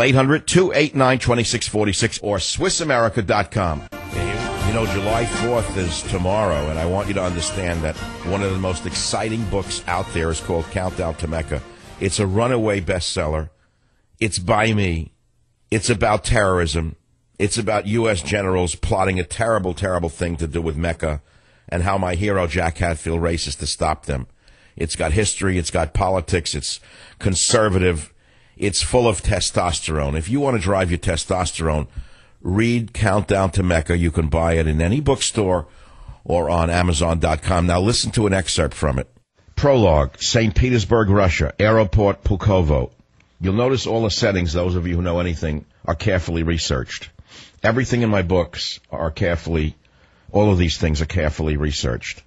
800-289-2646 or SwissAmerica.com. You know, July 4th is tomorrow, and I want you to understand that one of the most exciting books out there is called Countdown to Mecca. It's a runaway bestseller. It's by me. It's about terrorism. It's about U.S. generals plotting a terrible, terrible thing to do with Mecca, and how my hero Jack Hatfield races to stop them. It's got history, it's got politics, it's conservative, it's full of testosterone. If you want to drive your testosterone, read Countdown to Mecca. You can buy it in any bookstore or on Amazon.com. Now listen to an excerpt from it. Prologue, St. Petersburg, Russia, Aeroport Pulkovo. You'll notice all the settings, those of you who know anything, are carefully researched. Everything in my books are all of these things are carefully researched.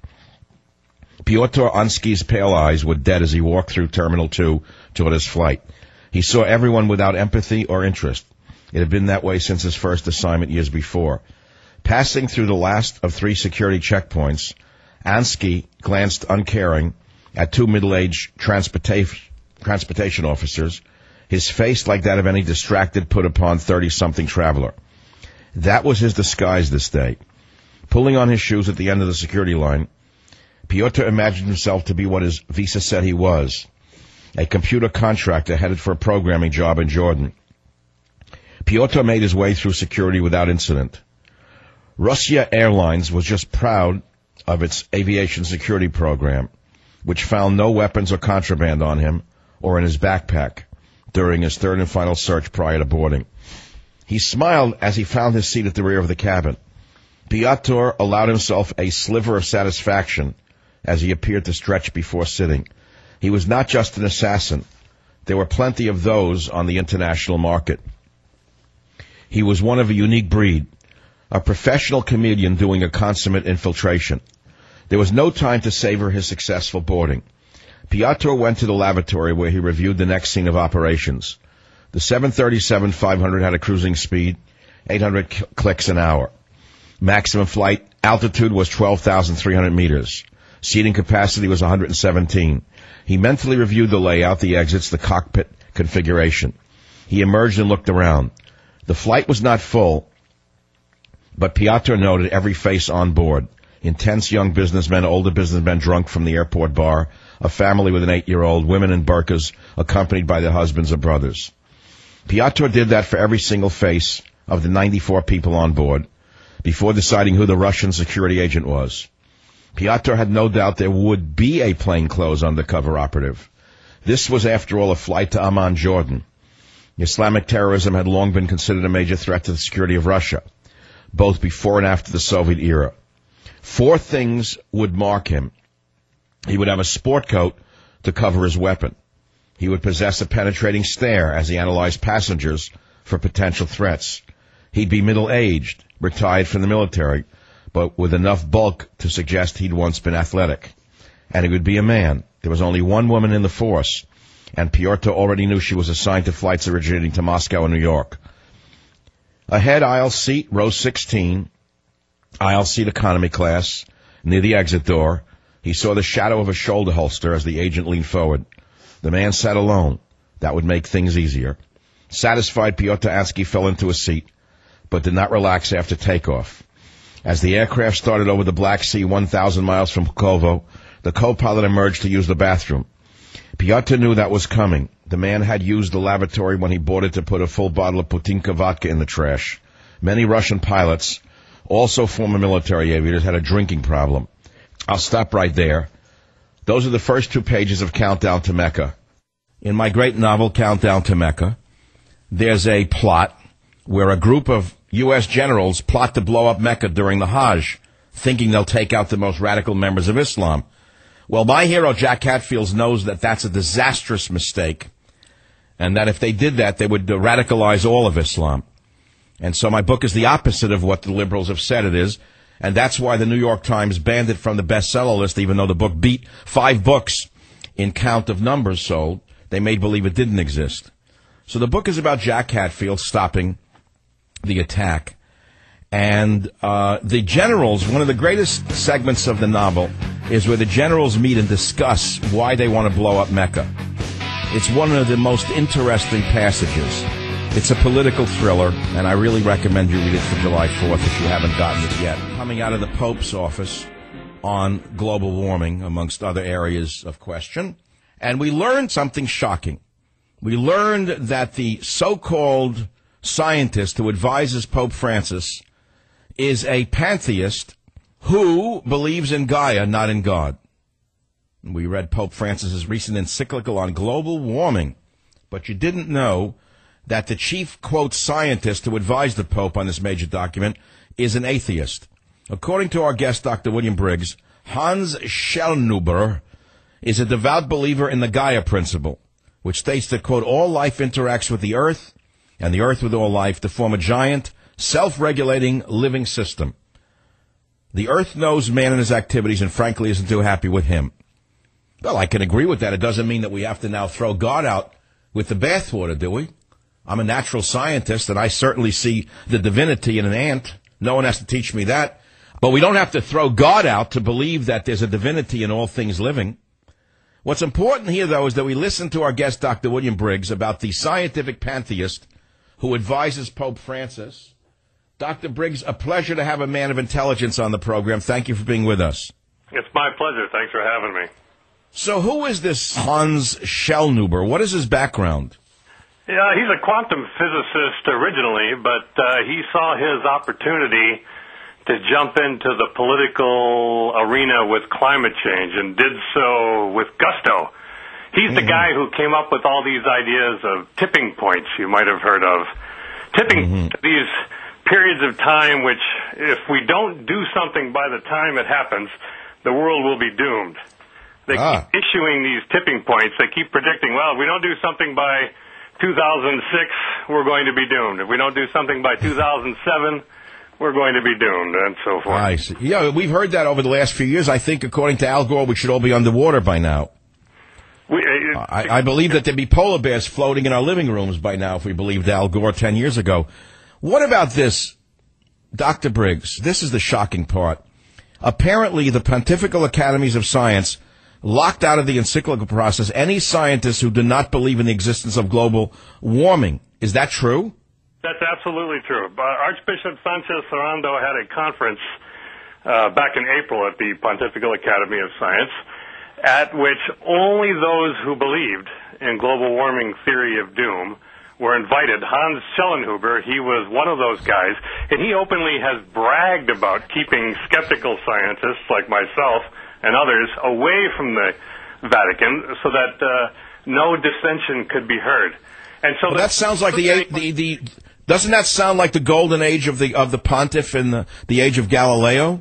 Pyotr Ansky's pale eyes were dead as he walked through Terminal 2 toward his flight. He saw everyone without empathy or interest. It had been that way since his first assignment years before. Passing through the last of 3 security checkpoints, Ansky glanced uncaring at 2 middle-aged transportation officers, his face like that of any distracted, put-upon 30-something traveler. That was his disguise this day. Pulling on his shoes at the end of the security line, Pyotr imagined himself to be what his visa said he was, a computer contractor headed for a programming job in Jordan. Pyotr made his way through security without incident. Russia Airlines was just proud of its aviation security program, which found no weapons or contraband on him or in his backpack during his third and final search prior to boarding. He smiled as he found his seat at the rear of the cabin. Pyotr allowed himself a sliver of satisfaction as he appeared to stretch before sitting. He was not just an assassin. There were plenty of those on the international market. He was one of a unique breed, a professional comedian doing a consummate infiltration. There was no time to savor his successful boarding. Pyotr went to the lavatory where he reviewed the next scene of operations. The 737-500 had a cruising speed, 800 clicks an hour. Maximum flight altitude was 12,300 meters. Seating capacity was 117. He mentally reviewed the layout, the exits, the cockpit configuration. He emerged and looked around. The flight was not full, but Pyotr noted every face on board. Intense young businessmen, older businessmen drunk from the airport bar, a family with an 8-year-old, women in burqas accompanied by their husbands or brothers. Pyotr did that for every single face of the 94 people on board before deciding who the Russian security agent was. Pyotr had no doubt there would be a plainclothes undercover operative. This was, after all, a flight to Amman, Jordan. Islamic terrorism had long been considered a major threat to the security of Russia, both before and after the Soviet era. 4 things would mark him. He would have a sport coat to cover his weapon. He would possess a penetrating stare as he analyzed passengers for potential threats. He'd be middle-aged, retired from the military, but with enough bulk to suggest he'd once been athletic. And he would be a man. There was only one woman in the force, and Pyotr already knew she was assigned to flights originating to Moscow and New York. Ahead, aisle seat, row 16, aisle seat economy class, near the exit door. He saw the shadow of a shoulder holster as the agent leaned forward. The man sat alone. That would make things easier. Satisfied, Pyotr Ansky fell into a seat, but did not relax after takeoff. As the aircraft started over the Black Sea 1,000 miles from Pulkovo, the co-pilot emerged to use the bathroom. Pyotr knew that was coming. The man had used the lavatory when he boarded to put a full bottle of Putinka vodka in the trash. Many Russian pilots, also former military aviators, had a drinking problem. I'll stop right there. Those are the first 2 pages of Countdown to Mecca. In my great novel, Countdown to Mecca, there's a plot where a group of U.S. generals plot to blow up Mecca during the Hajj, thinking they'll take out the most radical members of Islam. Well, my hero, Jack Hatfield, knows that that's a disastrous mistake, and that if they did that, they would radicalize all of Islam. And so my book is the opposite of what the liberals have said it is, and that's why the New York Times banned it from the bestseller list, even though the book beat 5 books in count of numbers sold. They made believe it didn't exist. So the book is about Jack Hatfield stopping the attack. And the generals, one of the greatest segments of the novel is where the generals meet and discuss why they want to blow up Mecca. It's one of the most interesting passages. It's a political thriller, and I really recommend you read it for July 4th if you haven't gotten it yet. Coming out of the Pope's office on global warming, amongst other areas of question. And we learned something shocking. We learned that the so-called scientist who advises Pope Francis is a pantheist who believes in Gaia, not in God. We read Pope Francis's recent encyclical on global warming, but you didn't know that the chief, quote, scientist who advised the Pope on this major document is an atheist. According to our guest, Dr. William Briggs, Hans Schellnhuber is a devout believer in the Gaia principle, which states that, quote, all life interacts with the earth and the earth with all life to form a giant, self-regulating living system. The earth knows man and his activities and frankly isn't too happy with him. Well, I can agree with that. It doesn't mean that we have to now throw God out with the bathwater, do we? I'm a natural scientist, and I certainly see the divinity in an ant. No one has to teach me that. But we don't have to throw God out to believe that there's a divinity in all things living. What's important here, though, is that we listen to our guest, Dr. William Briggs, about the scientific pantheist who advises Pope Francis. Dr. Briggs, a pleasure to have a man of intelligence on the program. Thank you for being with us. It's my pleasure. Thanks for having me. So who is this Hans Schellnhuber? What is his background? Yeah, he's a quantum physicist originally, but he saw his opportunity to jump into the political arena with climate change and did so with gusto. He's the guy who came up with all these ideas of tipping points you might have heard of. Tipping these periods of time which, if we don't do something by the time it happens, the world will be doomed. They keep issuing these tipping points. They keep predicting, well, if we don't do something by 2006, we're going to be doomed. If we don't do something by 2007, we're going to be doomed, and so forth. I see. Yeah, we've heard that over the last few years. I think, according to Al Gore, we should all be underwater by now. I believe that there'd be polar bears floating in our living rooms by now if we believed Al Gore 10 years ago. What about this, Dr. Briggs? This is the shocking part. Apparently, the Pontifical Academies of Science locked out of the encyclical process any scientists who do not believe in the existence of global warming. Is that true? That's absolutely true. Archbishop Sanchez Sarando had a conference back in April at the Pontifical Academy of Science, at which only those who believed in global warming theory of doom were invited. Hans Schellnhuber, he was one of those guys, and he openly has bragged about keeping skeptical scientists like myself and others away from the Vatican so that no dissension could be heard. And so that sounds like the doesn't that sound like the golden age of the pontiff and the age of Galileo?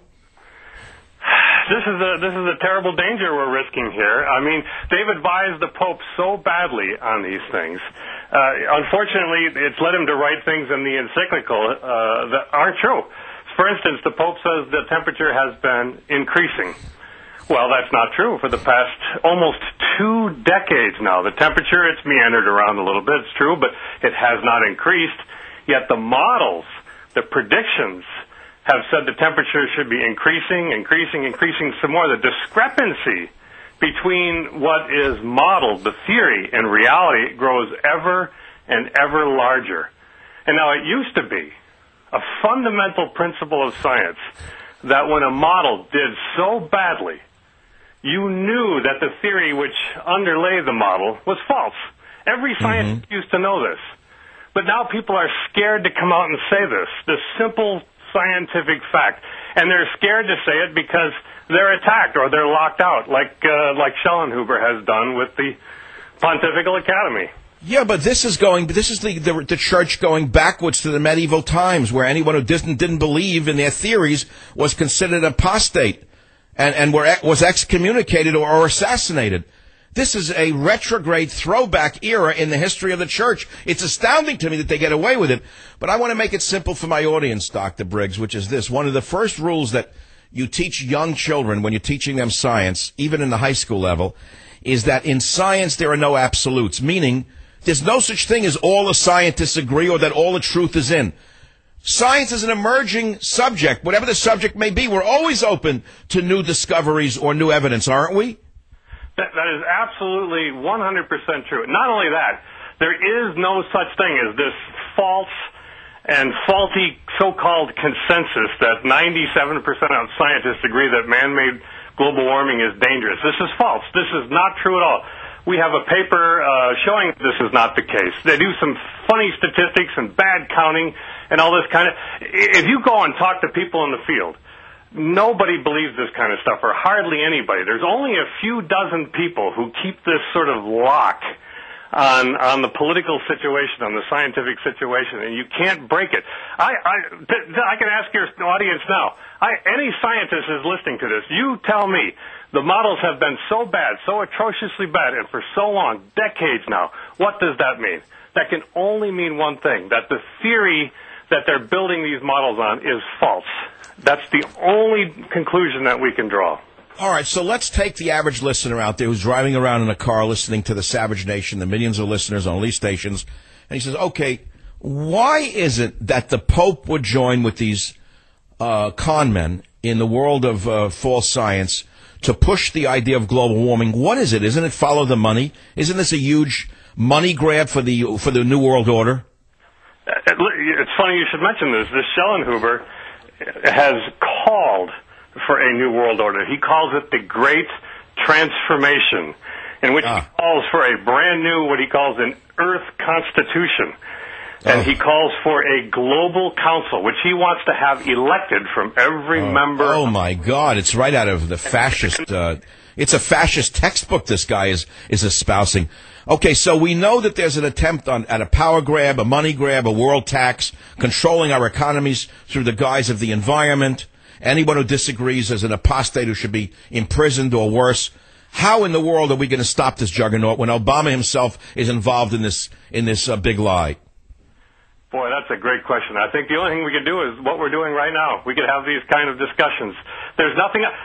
This is a terrible danger we're risking here. I mean, they've advised the Pope so badly on these things. Unfortunately, it's led him to write things in the encyclical that aren't true. For instance, the Pope says the temperature has been increasing. Well, that's not true. For the past almost 2 decades now, the temperature, it's meandered around a little bit, it's true, but it has not increased. Yet the models, the predictions, have said the temperature should be increasing some more. The discrepancy between what is modeled, the theory, and reality grows ever and ever larger. And now it used to be a fundamental principle of science that when a model did so badly, you knew that the theory which underlay the model was false. Every scientist used to know this. But now people are scared to come out and say this simple scientific fact. And they're scared to say it because they're attacked or they're locked out, like Schellnhuber has done with the Pontifical Academy. Yeah, but this is the church going backwards to the medieval times, where anyone who didn't believe in their theories was considered apostate and was excommunicated or assassinated. This is a retrograde throwback era in the history of the church. It's astounding to me that they get away with it. But I want to make it simple for my audience, Dr. Briggs, which is this. One of the first rules that you teach young children when you're teaching them science, even in the high school level, is that in science there are no absolutes, meaning there's no such thing as all the scientists agree or that all the truth is in. Science is an emerging subject. Whatever the subject may be, we're always open to new discoveries or new evidence, aren't we? That is absolutely 100% true. Not only that, there is no such thing as this false and faulty so-called consensus that 97% of scientists agree that man-made global warming is dangerous. This is false. This is not true at all. We have a paper showing this is not the case. They do some funny statistics and bad counting and all this kind of... If you go and talk to people in the field, nobody believes this kind of stuff, or hardly anybody. There's only a few dozen people who keep this sort of lock on the political situation, on the scientific situation, and you can't break it. I can ask your audience now. Any scientist is listening to this. You tell me, the models have been so bad, so atrociously bad, and for so long, decades now. What does that mean? That can only mean one thing, that the theory that they're building these models on is false. That's the only conclusion that we can draw. All right, so let's take the average listener out there who's driving around in a car listening to the Savage Nation, the millions of listeners on all these stations, and he says, okay, why is it that the Pope would join with these con men in the world of false science to push the idea of global warming? What is it? Isn't it follow the money? Isn't this a huge money grab for the New World Order? It's funny you should mention this. This Schellenhuber has called for a New World Order. He calls it the Great Transformation, in which he calls for a brand new, what he calls an Earth Constitution. And he calls for a global council, which he wants to have elected from every member. Oh, my God. It's right out of the fascist. It's a fascist textbook this guy is espousing. Okay, so we know that there's an attempt at a power grab, a money grab, a world tax, controlling our economies through the guise of the environment. Anyone who disagrees is an apostate who should be imprisoned or worse. How in the world are we going to stop this juggernaut when Obama himself is involved in this big lie? Boy, that's a great question. I think the only thing we could do is what we're doing right now. We could have these kind of discussions. There's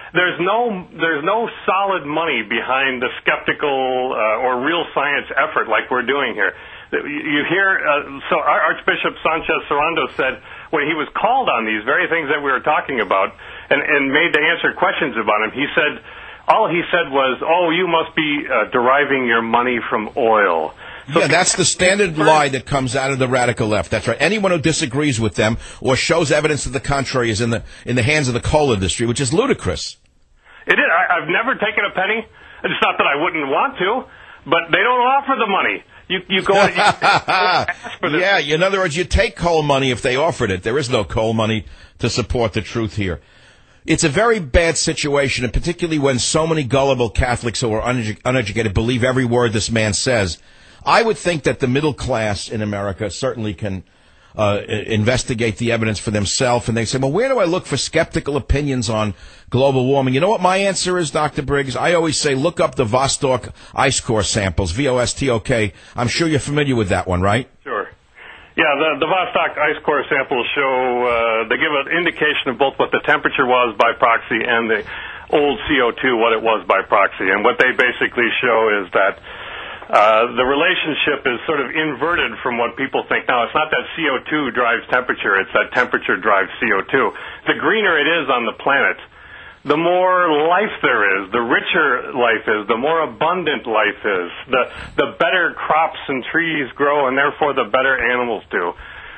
no solid money behind the skeptical or real science effort like we're doing here. You hear, so Archbishop Sanchez Serrando said when he was called on these very things that we were talking about and made to answer questions about him, all he said was, oh, you must be deriving your money from oil. So yeah, that's the standard lie that comes out of the radical left. That's right. Anyone who disagrees with them or shows evidence to the contrary is in the hands of the coal industry, which is ludicrous. It is. I've never taken a penny. It's not that I wouldn't want to, but they don't offer the money. You go and you ask for this. Yeah, in other words, you take coal money if they offered it. There is no coal money to support the truth here. It's a very bad situation, and particularly when so many gullible Catholics who are uneducated believe every word this man says. I would think that the middle class in America certainly can investigate the evidence for themselves, and they say, well, where do I look for skeptical opinions on global warming? You know what my answer is, Dr. Briggs? I always say look up the Vostok ice core samples, VOSTOK. I'm sure you're familiar with that one, right? Sure. Yeah, the Vostok ice core samples show, they give an indication of both what the temperature was by proxy and the old CO2, what it was by proxy. And what they basically show is that the relationship is sort of inverted from what people think. Now, it's not that CO2 drives temperature, it's that temperature drives CO2. The greener it is on the planet, the more life there is, the richer life is, the more abundant life is, the better crops and trees grow, and therefore the better animals do.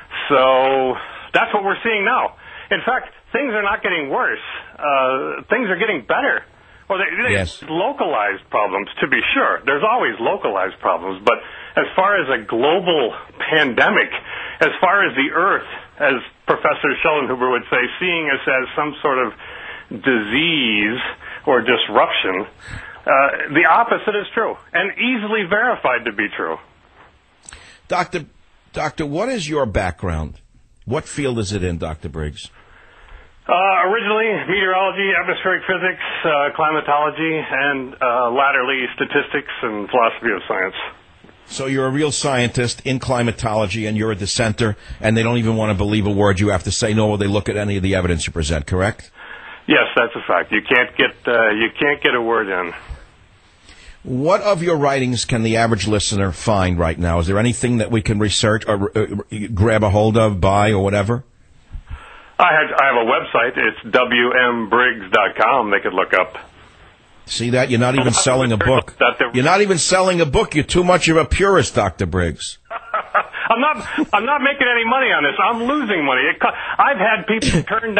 So that's what we're seeing now. In fact, things are not getting worse. Things are getting better. Well, yes. Localized problems, to be sure. There's always localized problems. But as far as a global pandemic, as far as the Earth, as Professor Schellenhuber would say, seeing us as some sort of disease or disruption, the opposite is true and easily verified to be true. Doctor, what is your background? What field is it in, Dr. Briggs? Originally, meteorology, atmospheric physics, climatology, and latterly statistics and philosophy of science. So you're a real scientist in climatology, and you're a dissenter, and they don't even want to believe a word you have to say, nor will they look at any of the evidence you present, correct? Yes, that's a fact. You can't get a word in. What of your writings can the average listener find right now? Is there anything that we can research or grab a hold of, buy, or whatever? I have a website. It's WMBriggs.com. They could look up. See that? You're not even selling a book. You're not even selling a book. You're too much of a purist, Dr. Briggs. I'm not making any money on this. I'm losing money. I've had people turn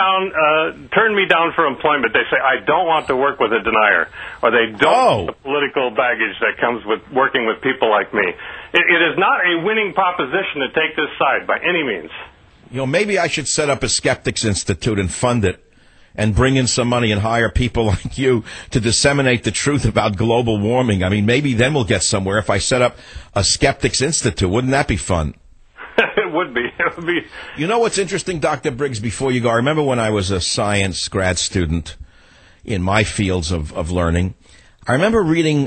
me down for employment. They say, I don't want to work with a denier, or they don't want the political baggage that comes with working with people like me. It is not a winning proposition to take this side by any means. You know, maybe I should set up a Skeptics Institute and fund it and bring in some money and hire people like you to disseminate the truth about global warming. I mean, maybe then we'll get somewhere if I set up a Skeptics Institute. Wouldn't that be fun? It would be. It would be. You know what's interesting, Dr. Briggs, before you go? I remember when I was a science grad student in my fields of learning, I remember reading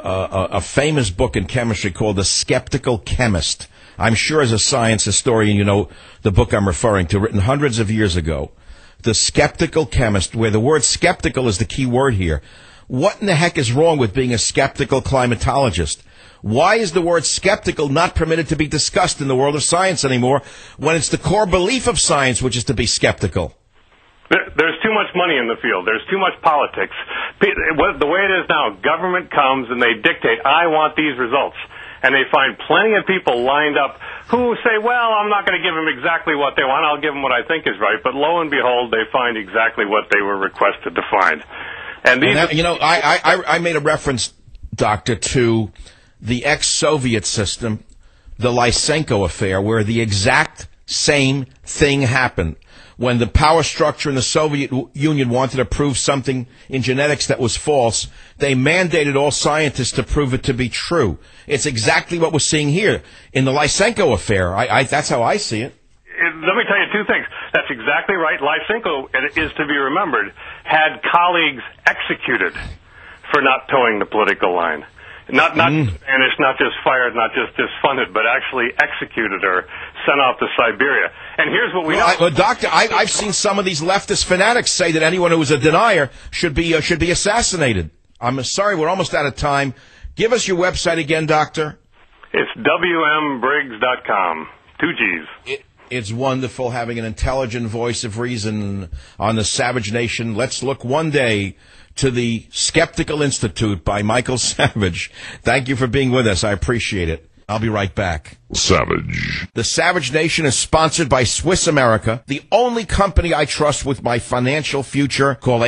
a famous book in chemistry called The Skeptical Chemist. I'm sure as a science historian you know the book I'm referring to, written hundreds of years ago. The Skeptical Chemist, where the word skeptical is the key word here. What in the heck is wrong with being a skeptical climatologist? Why is the word skeptical not permitted to be discussed in the world of science anymore when it's the core belief of science which is to be skeptical? There's too much money in the field. There's too much politics. The way it is now, government comes and they dictate, I want these results. And they find plenty of people lined up who say, well, I'm not going to give them exactly what they want. I'll give them what I think is right. But lo and behold, they find exactly what they were requested to find. And these I made a reference, Doctor, to the ex-Soviet system, the Lysenko affair, where the exact same thing happened. When the power structure in the Soviet Union wanted to prove something in genetics that was false, they mandated all scientists to prove it to be true. It's exactly what we're seeing here in the Lysenko affair. That's how I see it. Let me tell you two things. That's exactly right. Lysenko, it is to be remembered, had colleagues executed for not towing the political line. Not banished, not just fired, not just disfunded, but actually executed or sent off to Siberia. And here's what we know. Doctor, I've seen some of these leftist fanatics say that anyone who is a denier should be assassinated. I'm sorry, we're almost out of time. Give us your website again, Doctor. It's WMBriggs.com. 2 G's. It's wonderful having an intelligent voice of reason on the Savage Nation. Let's look one day to the Skeptical Institute by Michael Savage. Thank you for being with us. I appreciate it. I'll be right back. Savage. The Savage Nation is sponsored by Swiss America, the only company I trust with my financial future. Call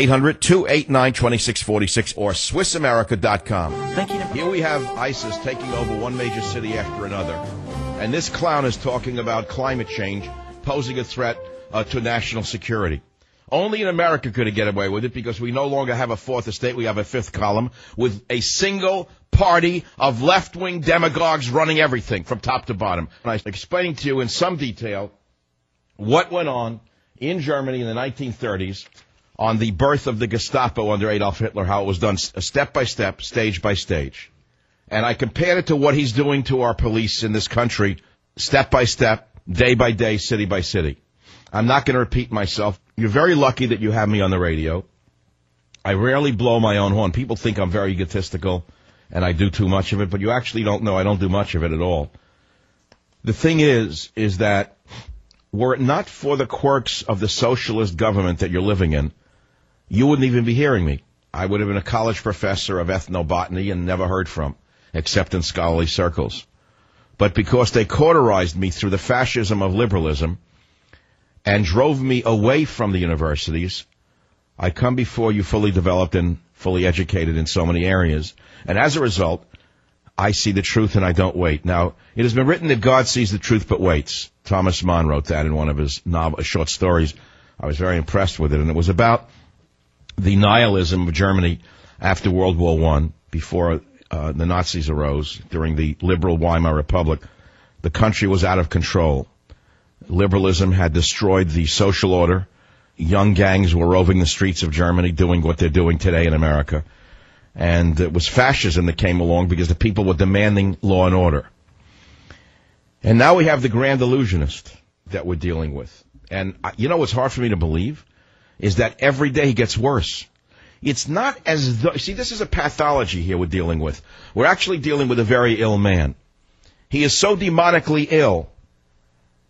800-289-2646 or SwissAmerica.com. Thank you. Here we have ISIS taking over one major city after another. And this clown is talking about climate change posing a threat to national security. Only in America could it get away with it because we no longer have a fourth estate. We have a fifth column with a single party of left-wing demagogues running everything from top to bottom. And I'm explaining to you in some detail what went on in Germany in the 1930s on the birth of the Gestapo under Adolf Hitler, how it was done step by step, stage by stage. And I compared it to what he's doing to our police in this country, step by step, day by day, city by city. I'm not going to repeat myself. You're very lucky that you have me on the radio. I rarely blow my own horn. People think I'm very egotistical and I do too much of it, but you actually don't know I don't do much of it at all. The thing is that were it not for the quirks of the socialist government that you're living in, you wouldn't even be hearing me. I would have been a college professor of ethnobotany and never heard from, except in scholarly circles. But because they cauterized me through the fascism of liberalism, and drove me away from the universities, I come before you fully developed and fully educated in so many areas. And as a result, I see the truth and I don't wait. Now, it has been written that God sees the truth but waits. Thomas Mann wrote that in one of his short stories. I was very impressed with it. And it was about the nihilism of Germany after World War I, before the Nazis arose, during the liberal Weimar Republic. The country was out of control. Liberalism had destroyed the social order. Young gangs were roving the streets of Germany doing what they're doing today in America. And it was fascism that came along because the people were demanding law and order. And now we have the grand illusionist that we're dealing with. And you know what's hard for me to believe? Is that every day he gets worse. It's not as though... See, this is a pathology here we're dealing with. We're actually dealing with a very ill man. He is so demonically ill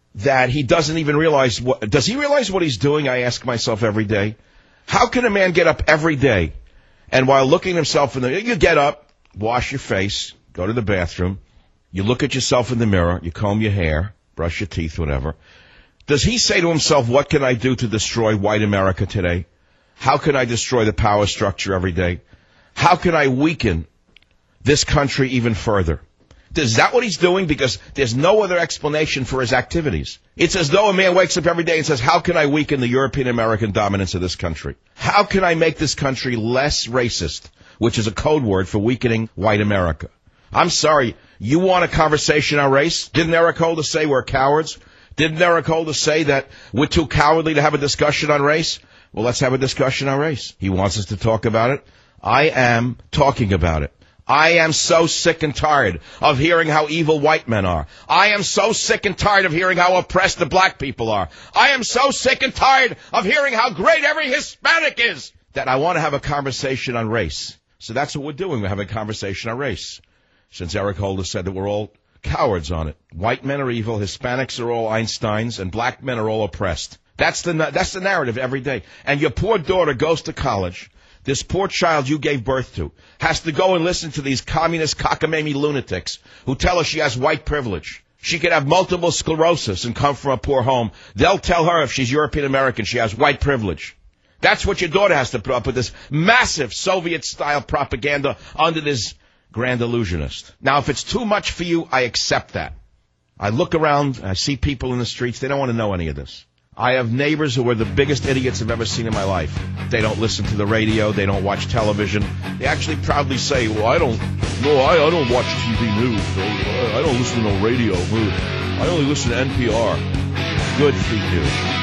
that he doesn't even realize does he realize what he's doing? I ask myself every day. How can a man get up every day and while looking at himself you get up, wash your face, go to the bathroom, you look at yourself in the mirror, you comb your hair, brush your teeth, whatever. Does he say to himself, what can I do to destroy white America today? How can I destroy the power structure every day? How can I weaken this country even further? Is that what he's doing? Because there's no other explanation for his activities. It's as though a man wakes up every day and says, how can I weaken the European-American dominance of this country? How can I make this country less racist, which is a code word for weakening white America? I'm sorry, you want a conversation on race? Didn't Eric Holder say we're cowards? Didn't Eric Holder say that we're too cowardly to have a discussion on race? Well, let's have a discussion on race. He wants us to talk about it. I am talking about it. I am so sick and tired of hearing how evil white men are. I am so sick and tired of hearing how oppressed the black people are. I am so sick and tired of hearing how great every Hispanic is that I want to have a conversation on race. So that's what we're doing. We're having a conversation on race. Since Eric Holder said that we're all cowards on it. White men are evil, Hispanics are all Einsteins, and black men are all oppressed. That's the narrative every day. And your poor daughter goes to college. This poor child you gave birth to has to go and listen to these communist cockamamie lunatics who tell her she has white privilege. She could have multiple sclerosis and come from a poor home. They'll tell her if she's European American, she has white privilege. That's what your daughter has to put up with, this massive Soviet-style propaganda under this grand illusionist. Now, if it's too much for you, I accept that. I look around, I see people in the streets, they don't want to know any of this. I have neighbors who are the biggest idiots I've ever seen in my life. They don't listen to the radio. They don't watch television. They actually proudly say, well, I don't watch TV news. I don't listen to no radio. I only listen to NPR. Good for you.